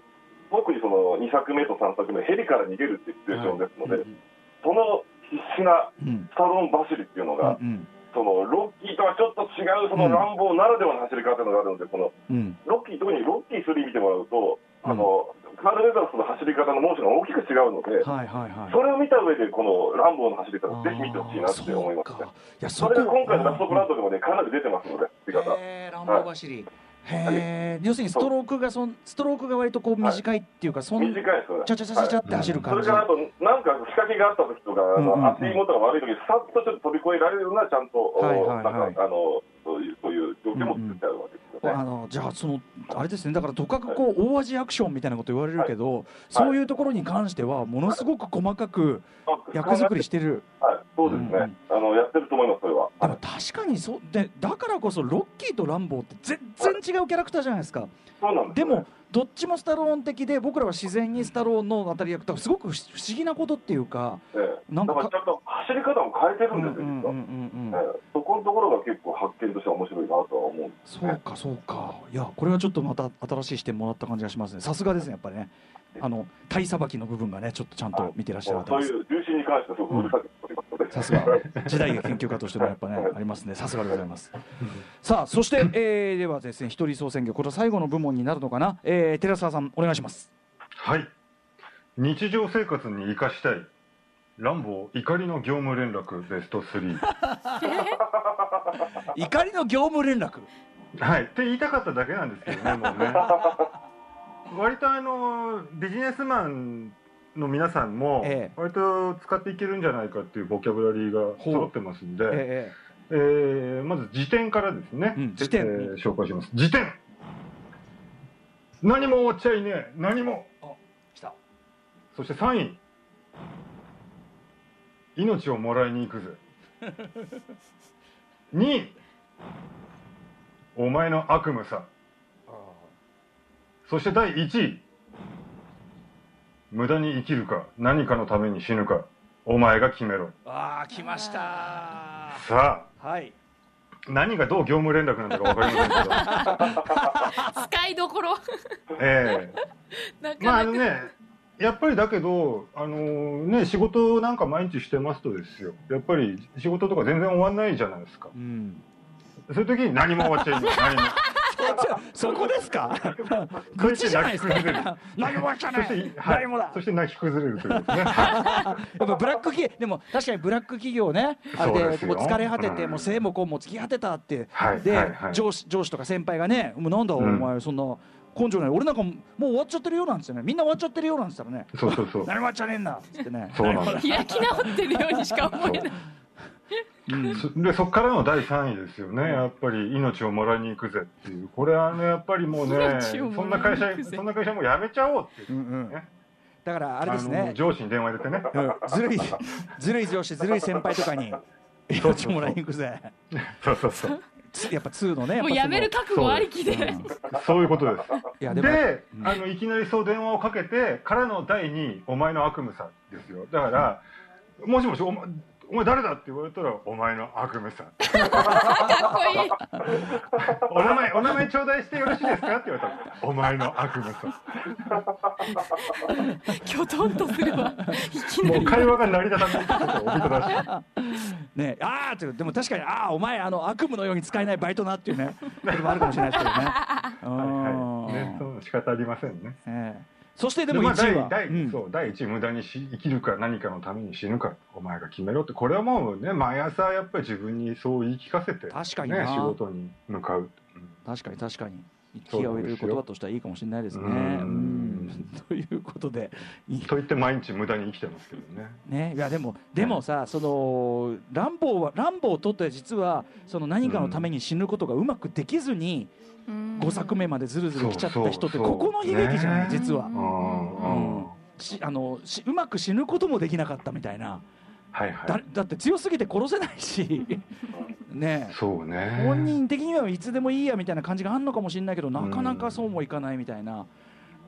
特にそのにさくめとさんさくめヘリから逃げるっていうシチュエーションですので、はい、その必死なスタローン走りっていうのが、うんうん、そのロッキーとはちょっと違うその乱暴ならではの走り方というのがあるので、このロッキー、特にロッキースリー見てもらうと、あのカール・レザースの走り方のモーションが大きく違うので、はいはいはい、それを見た上でこのランボーの走り方をぜひ見てほしいなって思いますね。いや そ, それが今回のラストブランドでもねかなり出てますので、走り方。 へー、ランボー走り、はい、へー、要するにストロークがそんストロークが割とこう短いっていうか、そん短いですよね。 ちゃちゃちゃちゃちゃって走る感じ。 それからあとなんか仕掛けがあった時とか、うんうんうん、足元が悪い時さっとちょっと飛び越えられるようなちゃんと、はいはいはい、なんかあのそういうそういう状況も作ってあるわけですよね。うんうん、あのじゃあそのあれですね、だからとかくこう大味アクションみたいなこと言われるけど、はい、そういうところに関してはものすごく細かく役作りしてる。はい、そうですね、うんうん、あのやってると思います、それは。 でも確かにそうで、だからこそロッキーとランボーって全然違うキャラクターじゃないですか。 そうなんですね。 でもどっちもスタローン的で、僕らは自然にスタローンの当たり役とすごく不思議なことっていうか、 ええ、なんかだからちゃんと走り方も変えてるんですよ、そこのところが結構発見としては面白いなとは思うんです、ね、 そうかそうか。いやこれはちょっとまた新しい視点もらった感じがしますね。さすがですね、やっぱりね、あの体さばきの部分がねちょっとちゃんと見てらっしゃる方です。 そういう重心に関してはすごくうるさく取りますので、うん、 さすが時代劇研究家としてもやっぱねありますね。さすがでございます。さあそして、えー、ではですね、一人総選挙、これは最後の部門になるのかな、えー、寺澤さんお願いします。 はい、日常生活に生かしたいランボー怒りの業務連絡ベストスリー。 怒りの業務連絡、 はいって言いたかっただけなんですけどね、もうね。割とあのビジネスマンの皆さんも割と使っていけるんじゃないかっていうボキャブラリーが揃ってますんで、えええー、まず辞典からですね、うん、辞典、えー、紹介します。辞典、何も終わっちゃいねえ、何も。あ、来た。そしてさんい、命をもらいに行くぜ。にい、お前の悪夢さ。そしてだいいちい、無駄に生きるか何かのために死ぬかお前が決めろ。 ああ、来ました。 さあ、 はい、 何がどう業務連絡なんだか分かりませんけど使いどころ。 ええー、まああのね、やっぱりだけどあのー、ね、仕事なんか毎日してますとですよ、やっぱり仕事とか全然終わんないじゃないですか、うん、そういう時に何も終わっちゃいない、何も。 そこですか。愚痴じゃないですか。何もわかんない。何もだ。 そして泣き崩れるというですね。やっぱブラック企業でも確かにブラック企業ね、あれでもう疲れ果てて、もう生もこうも突き果てたって、で上司上司とか先輩がね、もうなんだお前そんな根性ない、俺なんかもう終わっちゃってるよなんですよね。みんな終わっちゃってるよなんつったらね。 そうそうそう。 何もわっちゃねえんだっつってね。 そうなんだ。 開き直ってるようにしか思えない。 うん、そでそこからのだいさんいですよね、やっぱり命をもらいに行くぜっていう、これはねやっぱりもうね、そんな会社そんな会社もうやめちゃおうっていう、ね、うんうん、 だからあれですね、 上司に電話入れてね、 うん、ずるいずるい上司ずるい先輩とかに命をもらいに行くぜ。 そうそうそう。 やっぱにのね、 もうやめる覚悟ありきで、 うん、そういうことです。 いやで, で、うん、あのいきなりそう電話をかけてからのだいにい、お前の悪夢さですよ。だから、うん、もしもしお前お前誰だって言われたらお前の悪夢さん。 かっこいい。 お名前お名前頂戴してよろしいですかって言われたらお前の悪夢さん。 きょとんとすればいきなりもう会話が成り立たないことをおびただしい。ねえ、ああってでも確かにああお前あの悪夢のように使えないバイトなっていうね、それもあるかもしれないですけどね。 はいはい。ね、そう仕方ありませんね。 えーそしてでもいちいはだいいちい、無駄にし生きるか何かのために死ぬかお前が決めろって、これはもうね毎朝やっぱり自分にそう言い聞かせて、ね、 確かに仕事に向かう、うん、 確かに確かに気を入れる言葉としてはいいかもしれないですね。うんうんということでと言って毎日無駄に生きてますけどね。 ね、いやでもでもさ、そのランボーはランボーをとって実はその何かのために死ぬことがうまくできずに、うん、ごさくめまでずるずる来ちゃった人ってここの悲劇じゃない、実は、うんうん、しあのしうまく死ぬこともできなかったみたいな、はいはい、だ, だって強すぎて殺せないしね、 そうね、 本人的にはいつでもいいやみたいな感じがあるのかもしれないけど、なかなかそうもいかないみたいな、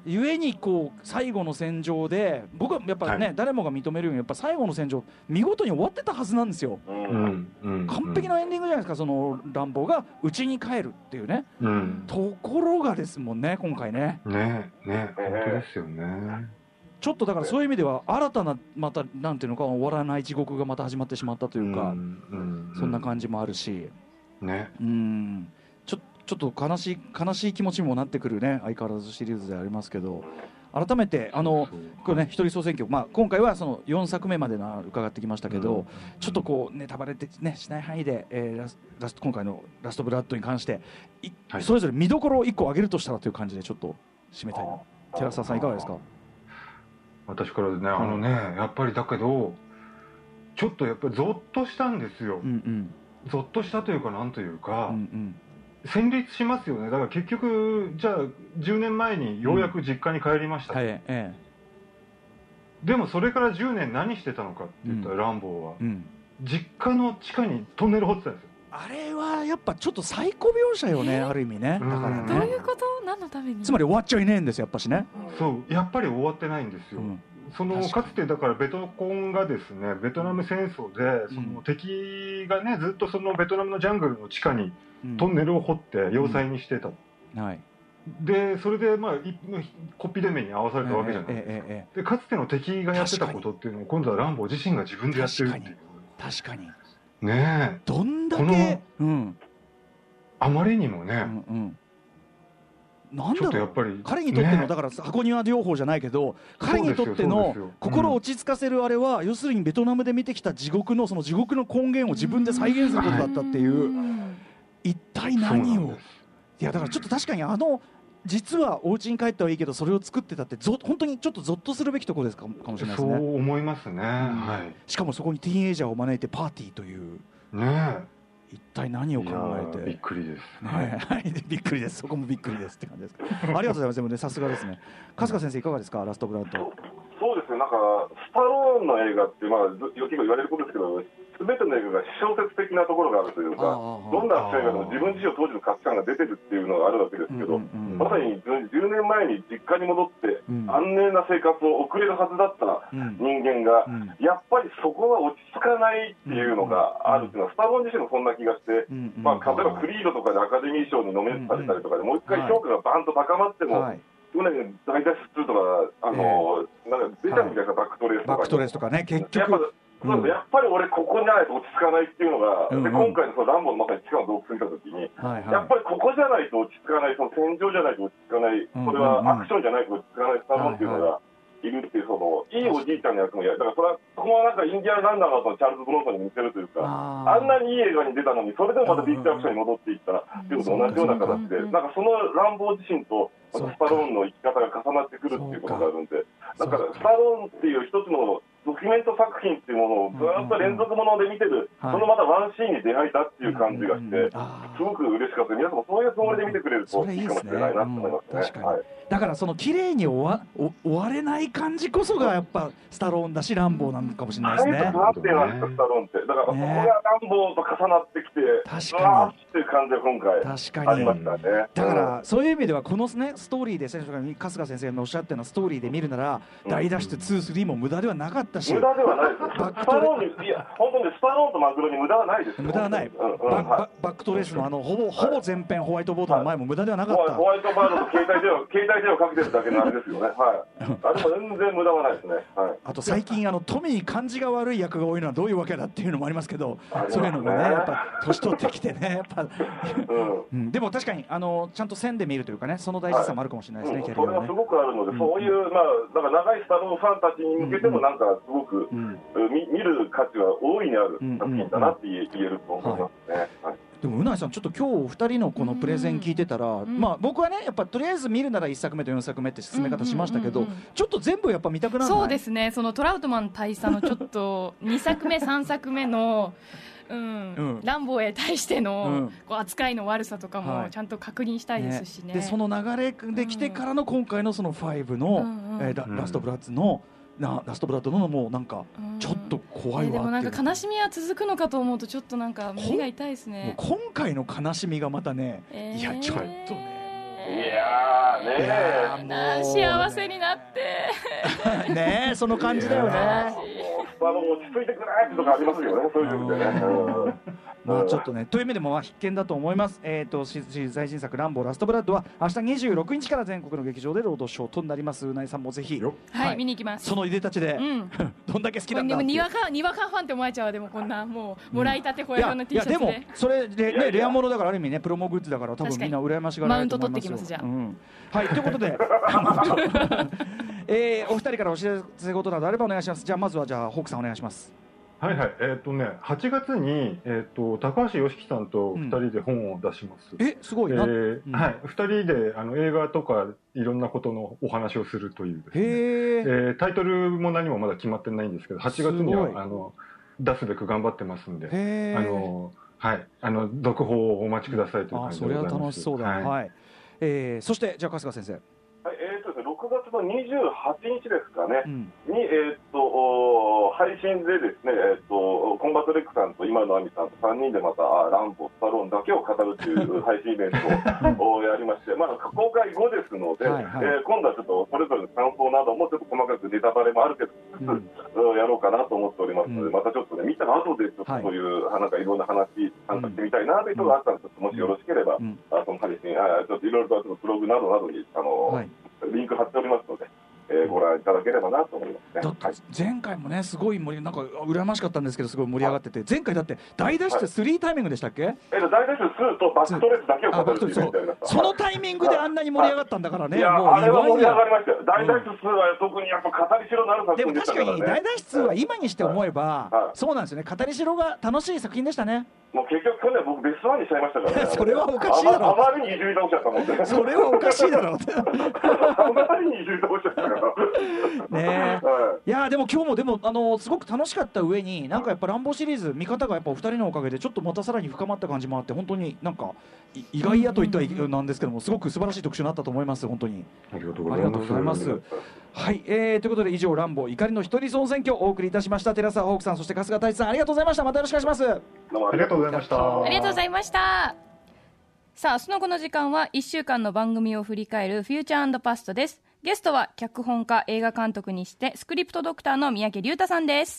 ゆえにこう最後の戦場で僕はやっぱね、はい、誰もが認めるようにやっぱ最後の戦場見事に終わってたはずなんですよ、うんうん、完璧なエンディングじゃないですか。そのランボーが家に帰るっていうね、うん、ところがですもんね今回ねねね本当ですよね。 ちょっとだからそういう意味では新たなまたなんていうのか終わらない地獄がまた始まってしまったというか、うんうんうん、そんな感じもあるしね、 うんちょちょっと悲しい悲しい気持ちにもなってくるね相変わらずシリーズでありますけど、改めてあのこれね一人総選挙、まあ、今回はそのよんさくめまでな伺ってきましたけど、うん、ちょっとこうネタバレってねしない範囲で、えー、ラスラス今回のラストブラッドに関してい、はい、それぞれ見どころをいっこ挙げるとしたらという感じでちょっと締めたいな。寺澤さんいかがですか。 私からですね、あのね、やっぱりだけどちょっとやっぱりゾッとしたんですよ、うんうん、ゾッとしたというかなんというか、うんうん、戦慄しますよね。だから結局じゃあじゅうねんまえにようやく実家に帰りました、うんはいええ、でもそれからじゅうねん何してたのかって言ったら、うん、ランボーは、うん、実家の地下にトンネル掘ってたんですよ。 あれはやっぱちょっとサイコ描写よね、ある意味ね。だからねどういうこと？何のために？ つまり終わっちゃいねえんですよやっぱしね。 そうやっぱり終わってないんですよ、うん、そのかつてだからベトコンがですねベトナム戦争でその敵がねずっとそのベトナムのジャングルの地下にトンネルを掘って要塞にしてた、うんうんはい、でそれでまあコピーデメに合わされたわけじゃないですか、ええええ、でかつての敵がやってたことっていうのを今度はランボー自身が自分でやってるっていう。 確かにねえどんだけこの、うん、 あまりにもね、 うんうん、なんだろうやっぱり彼にとっての、ね、だから箱庭療法じゃないけど彼にとっての心を落ち着かせるあれは、うん、要するにベトナムで見てきた地獄のその地獄の根源を自分で再現することだったっていう、うん、一体何をいやだからちょっと確かにあの実はお家に帰ったはいいけどそれを作ってたってぞ本当にちょっとゾッとするべきところですか、かもしれないですね。 そう思いますね、うんはい、しかもそこにティーンエイジャーを招いてパーティーというねえ一体何を考えてびっくりです、 ねはい、びっくりです。そこもびっくりですって感じですかありがとうございます。でもねさすがですね。春日先生いかがですかラストブラッド。 そうですねなんかスタローンの映画ってまあよく言われることですけど全ての映画が小説的なところがあるというかどんなアクション映画でも自分自身の当時の価値観が出てるっていうのがあるわけですけど、うんうんうん、まさにじゅうねんまえに実家に戻って安寧な生活を送れるはずだった人間が、うんうん、やっぱりそこは落ち着かないっていうのがあるっていうのはスタローン自身もそんな気がして、うんうんまあ、例えばクリードとかでアカデミー賞にノミネートされたりとかでもう一回評価がバンと高まっても、はい去年大脱出とかあの、えー、なんか出たみたいなバックトレースとか、 バックトレースとかね結局やっぱ、うん、やっぱり俺ここじゃないと落ち着かないっていうのが、うんうん、で今回のそのランボーのまさに地下の洞窟にいた時に、はいはい、やっぱりここじゃないと落ち着かないその戦場じゃないと落ち着かない、うんうんうん、これはアクションじゃないと落ち着かないスタローンっていうのが、はいはいいるっていうそのいいおじいちゃんの役もやるだからそれはそこはなんかインディアンランナーのチャールズ・ブロンソンに似てるというか あ, あんなにいい映画に出たのにそれでもまたビッグアクションに戻っていったっていうのと同じような形でなんかその乱暴自身とスタローンの生き方が重なってくるっていうことがあるんでだからスタローンっていう一つのドキュメント作品っていうものをずっと連続もので見てる、うんうん、そのまたワンシーンに出会えたっていう感じがして、うんうん、すごく嬉しかった皆さんもそういうつもりで見てくれるといいかもしれないなと思いますね、うんはい、 だからその綺麗に終わ、終われない感じこそがやっぱスタローンだしランボーなのかもしれないですね。 あれと不安定なんですかスタローンってだからそこがランボーと重なってきて確かにっていう感じが今回ありましたね。 だからそういう意味ではこの、ね、ストーリーで選手が春日先生がおっしゃったようなストーリーで見るなら、うん、大脱出ツー、スリーも無駄ではなかったし無駄ではないですスタローンにいや本当にスタローンとマグロに無駄はないです無駄はない、うんうんバババックトレースのあのほぼほぼ全編ホワイトボードの前も無駄ではなかった、 はい、ホワイトボードと携帯電話携帯電話かけてるだけのあれですよねはいあれも全然無駄はないですね、はい、 あと最近あの富に感じが悪い役が多いのはどういうわけだっていうのもありますけどそういうのもねやっぱ年取ってきてねやっぱ、うんうん、でも確かにあのちゃんと線で見るというかねその大事さもあるかもしれないですね、はいうん、 それはすごくあるので、うん、そういうまあだから長いスタローンファンたちに向けてもなんかすごく、うんうん、見, 見る価値は大いにある作品だなって言えると思いますね、はいはい、 でもうなぎさんちょっと今日お二人のこのプレゼン聞いてたら、うん、まあ僕はねやっぱとりあえず見るならいっさくめとよんさくめって進め方しましたけど、うんうんうんうん、ちょっと全部やっぱ見たくなる。 そうですねそのトラウトマン大佐のちょっとにさくめさんさくめのうんうん、ランボーへ対しての、うん、こう扱いの悪さとかもちゃんと確認したいですしね、 はい、でその流れできてからの今回のそのファイブの、うんうんえー、ラ, ラストブラッツのなラストブラッドのもうなんかちょっと怖いわっていう、うんえー、 でもなんか悲しみは続くのかと思うとちょっとなんか目が痛いですね。 今回の悲しみがまたね、えー、いやちょっとねいやねえ幸せになってねえその感じだよね。 あの落ち着いてくれってとかありますよね、そういう意味でね。 まあちょっとねという意味でもまあ必見だと思います。えっとシリーズ最新作ランボーラストブラッドは明日にじゅうろくにちから全国の劇場でロードショーとなります。うないさんもぜひはい、はい、見に行きます。 そのいでたちで、うん、どんだけ好きなんだってにわかにわかファンって思われちゃう。でもこんなもうもらいたてほやほやの T シャツで、 いやでもそれでねレアものだからある意味ねプロモグッズだから多分みんな羨ましがられると思いますよ。マウント取ってきますじゃあ、うん、はいということでえー、お二人からお知らせ事などあればお願いします。じゃあまずはじゃあホークさんお願いします。 はいはい、えーとね、はちがつに、えーと、高橋良樹さんとふたりで本を出します。 うん、えすごいな、えーうんはい、ふたりであの映画とかいろんなことのお話をするというですね、 へー、 えー、タイトルも何もまだ決まってないんですけどはちがつにはあの出すべく頑張ってますんで、 へーあの、はい、あの続報をお待ちくださいという感じでございます。 あ、それは楽しそうだ、はいはい、えー、そしてじゃあ春日先生、 はい、えーとですね、ろくがつのにじゅうはちにちですかね、うん、に、えー、と配信でですね、えー、とコンバットレックさんと今野亜美さんとさんにんでまたランボー、スタローンだけを語るという配信イベントをやりまして、まだ公開後ですので、はいはい、えー、今度はちょっとそれぞれの感想などもちょっと細かくネタバレもあるけど、うん、やろうかなと思っておりますので、うん、またちょっとね見た後でちょっとそういう、はい、なんかいろんな話参加してみたいなという人があったら、ちょっともしよろしければ、うん、あその配信あちょっといろいろとブログなどなどにあの、はい、リンク貼っておりますので、えー、ご覧いただければなと思いますね。 だって前回もねすごい盛りなんか羨ましかったんですけどすごい盛り上がってて、前回だって大脱出スリータイミングでしたっけ？ えー、大脱出スーとバックトレースだけを語るっていうみたいな。 そのタイミングであんなに盛り上がったんだからね。 いやもうあれは盛り上がりましたよ。大脱出スーは特にやっぱ語りしろなる作品でしたからね。 でも確かに大脱出は今にして思えば、はい、そうなんですよね。語りしろが楽しい作品でしたね。 もう結局去年僕ベストワンにしちゃいましたからね。 それはおかしいだろ。 あまあまりにいじり倒しちゃったもんね。 それはおかしいだろ。 あまりにいじり倒しちゃったから。 ねえ、はい、いやでも今日もでもあのすごく楽しかった上になんかやっぱランボーシリーズ見方がやっぱお二人のおかげでちょっとまたさらに深まった感じもあって本当になんか意外やと言ってはなんですけどもすごく素晴らしい特集になったと思います。本当にありがとうございます。 はい、えー、ということで以上ランボー怒りの一人総選挙をお送りいたしました。寺澤ホークさんそして春日太一さんありがとうございました。またよろしくお願いします。 どうもありがとうございました。 ありがとうございました。さあその後の時間はいっしゅうかんの番組を振り返るフューチャー&パストです。ゲストは脚本家映画監督にしてスクリプトドクターの三宅龍太さんです。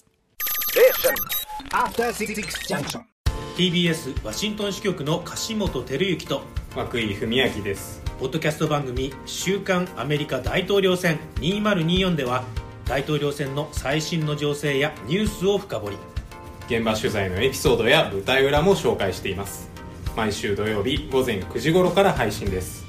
ティービーエス ワシントン支局の樫本照之と涌井文明です。 ポッドキャスト番組週刊アメリカ大統領選にせんにじゅうよんでは大統領選の最新の情勢やニュースを深掘り、 現場取材のエピソードや舞台裏も紹介しています。毎週土曜日午前くじ頃から配信です。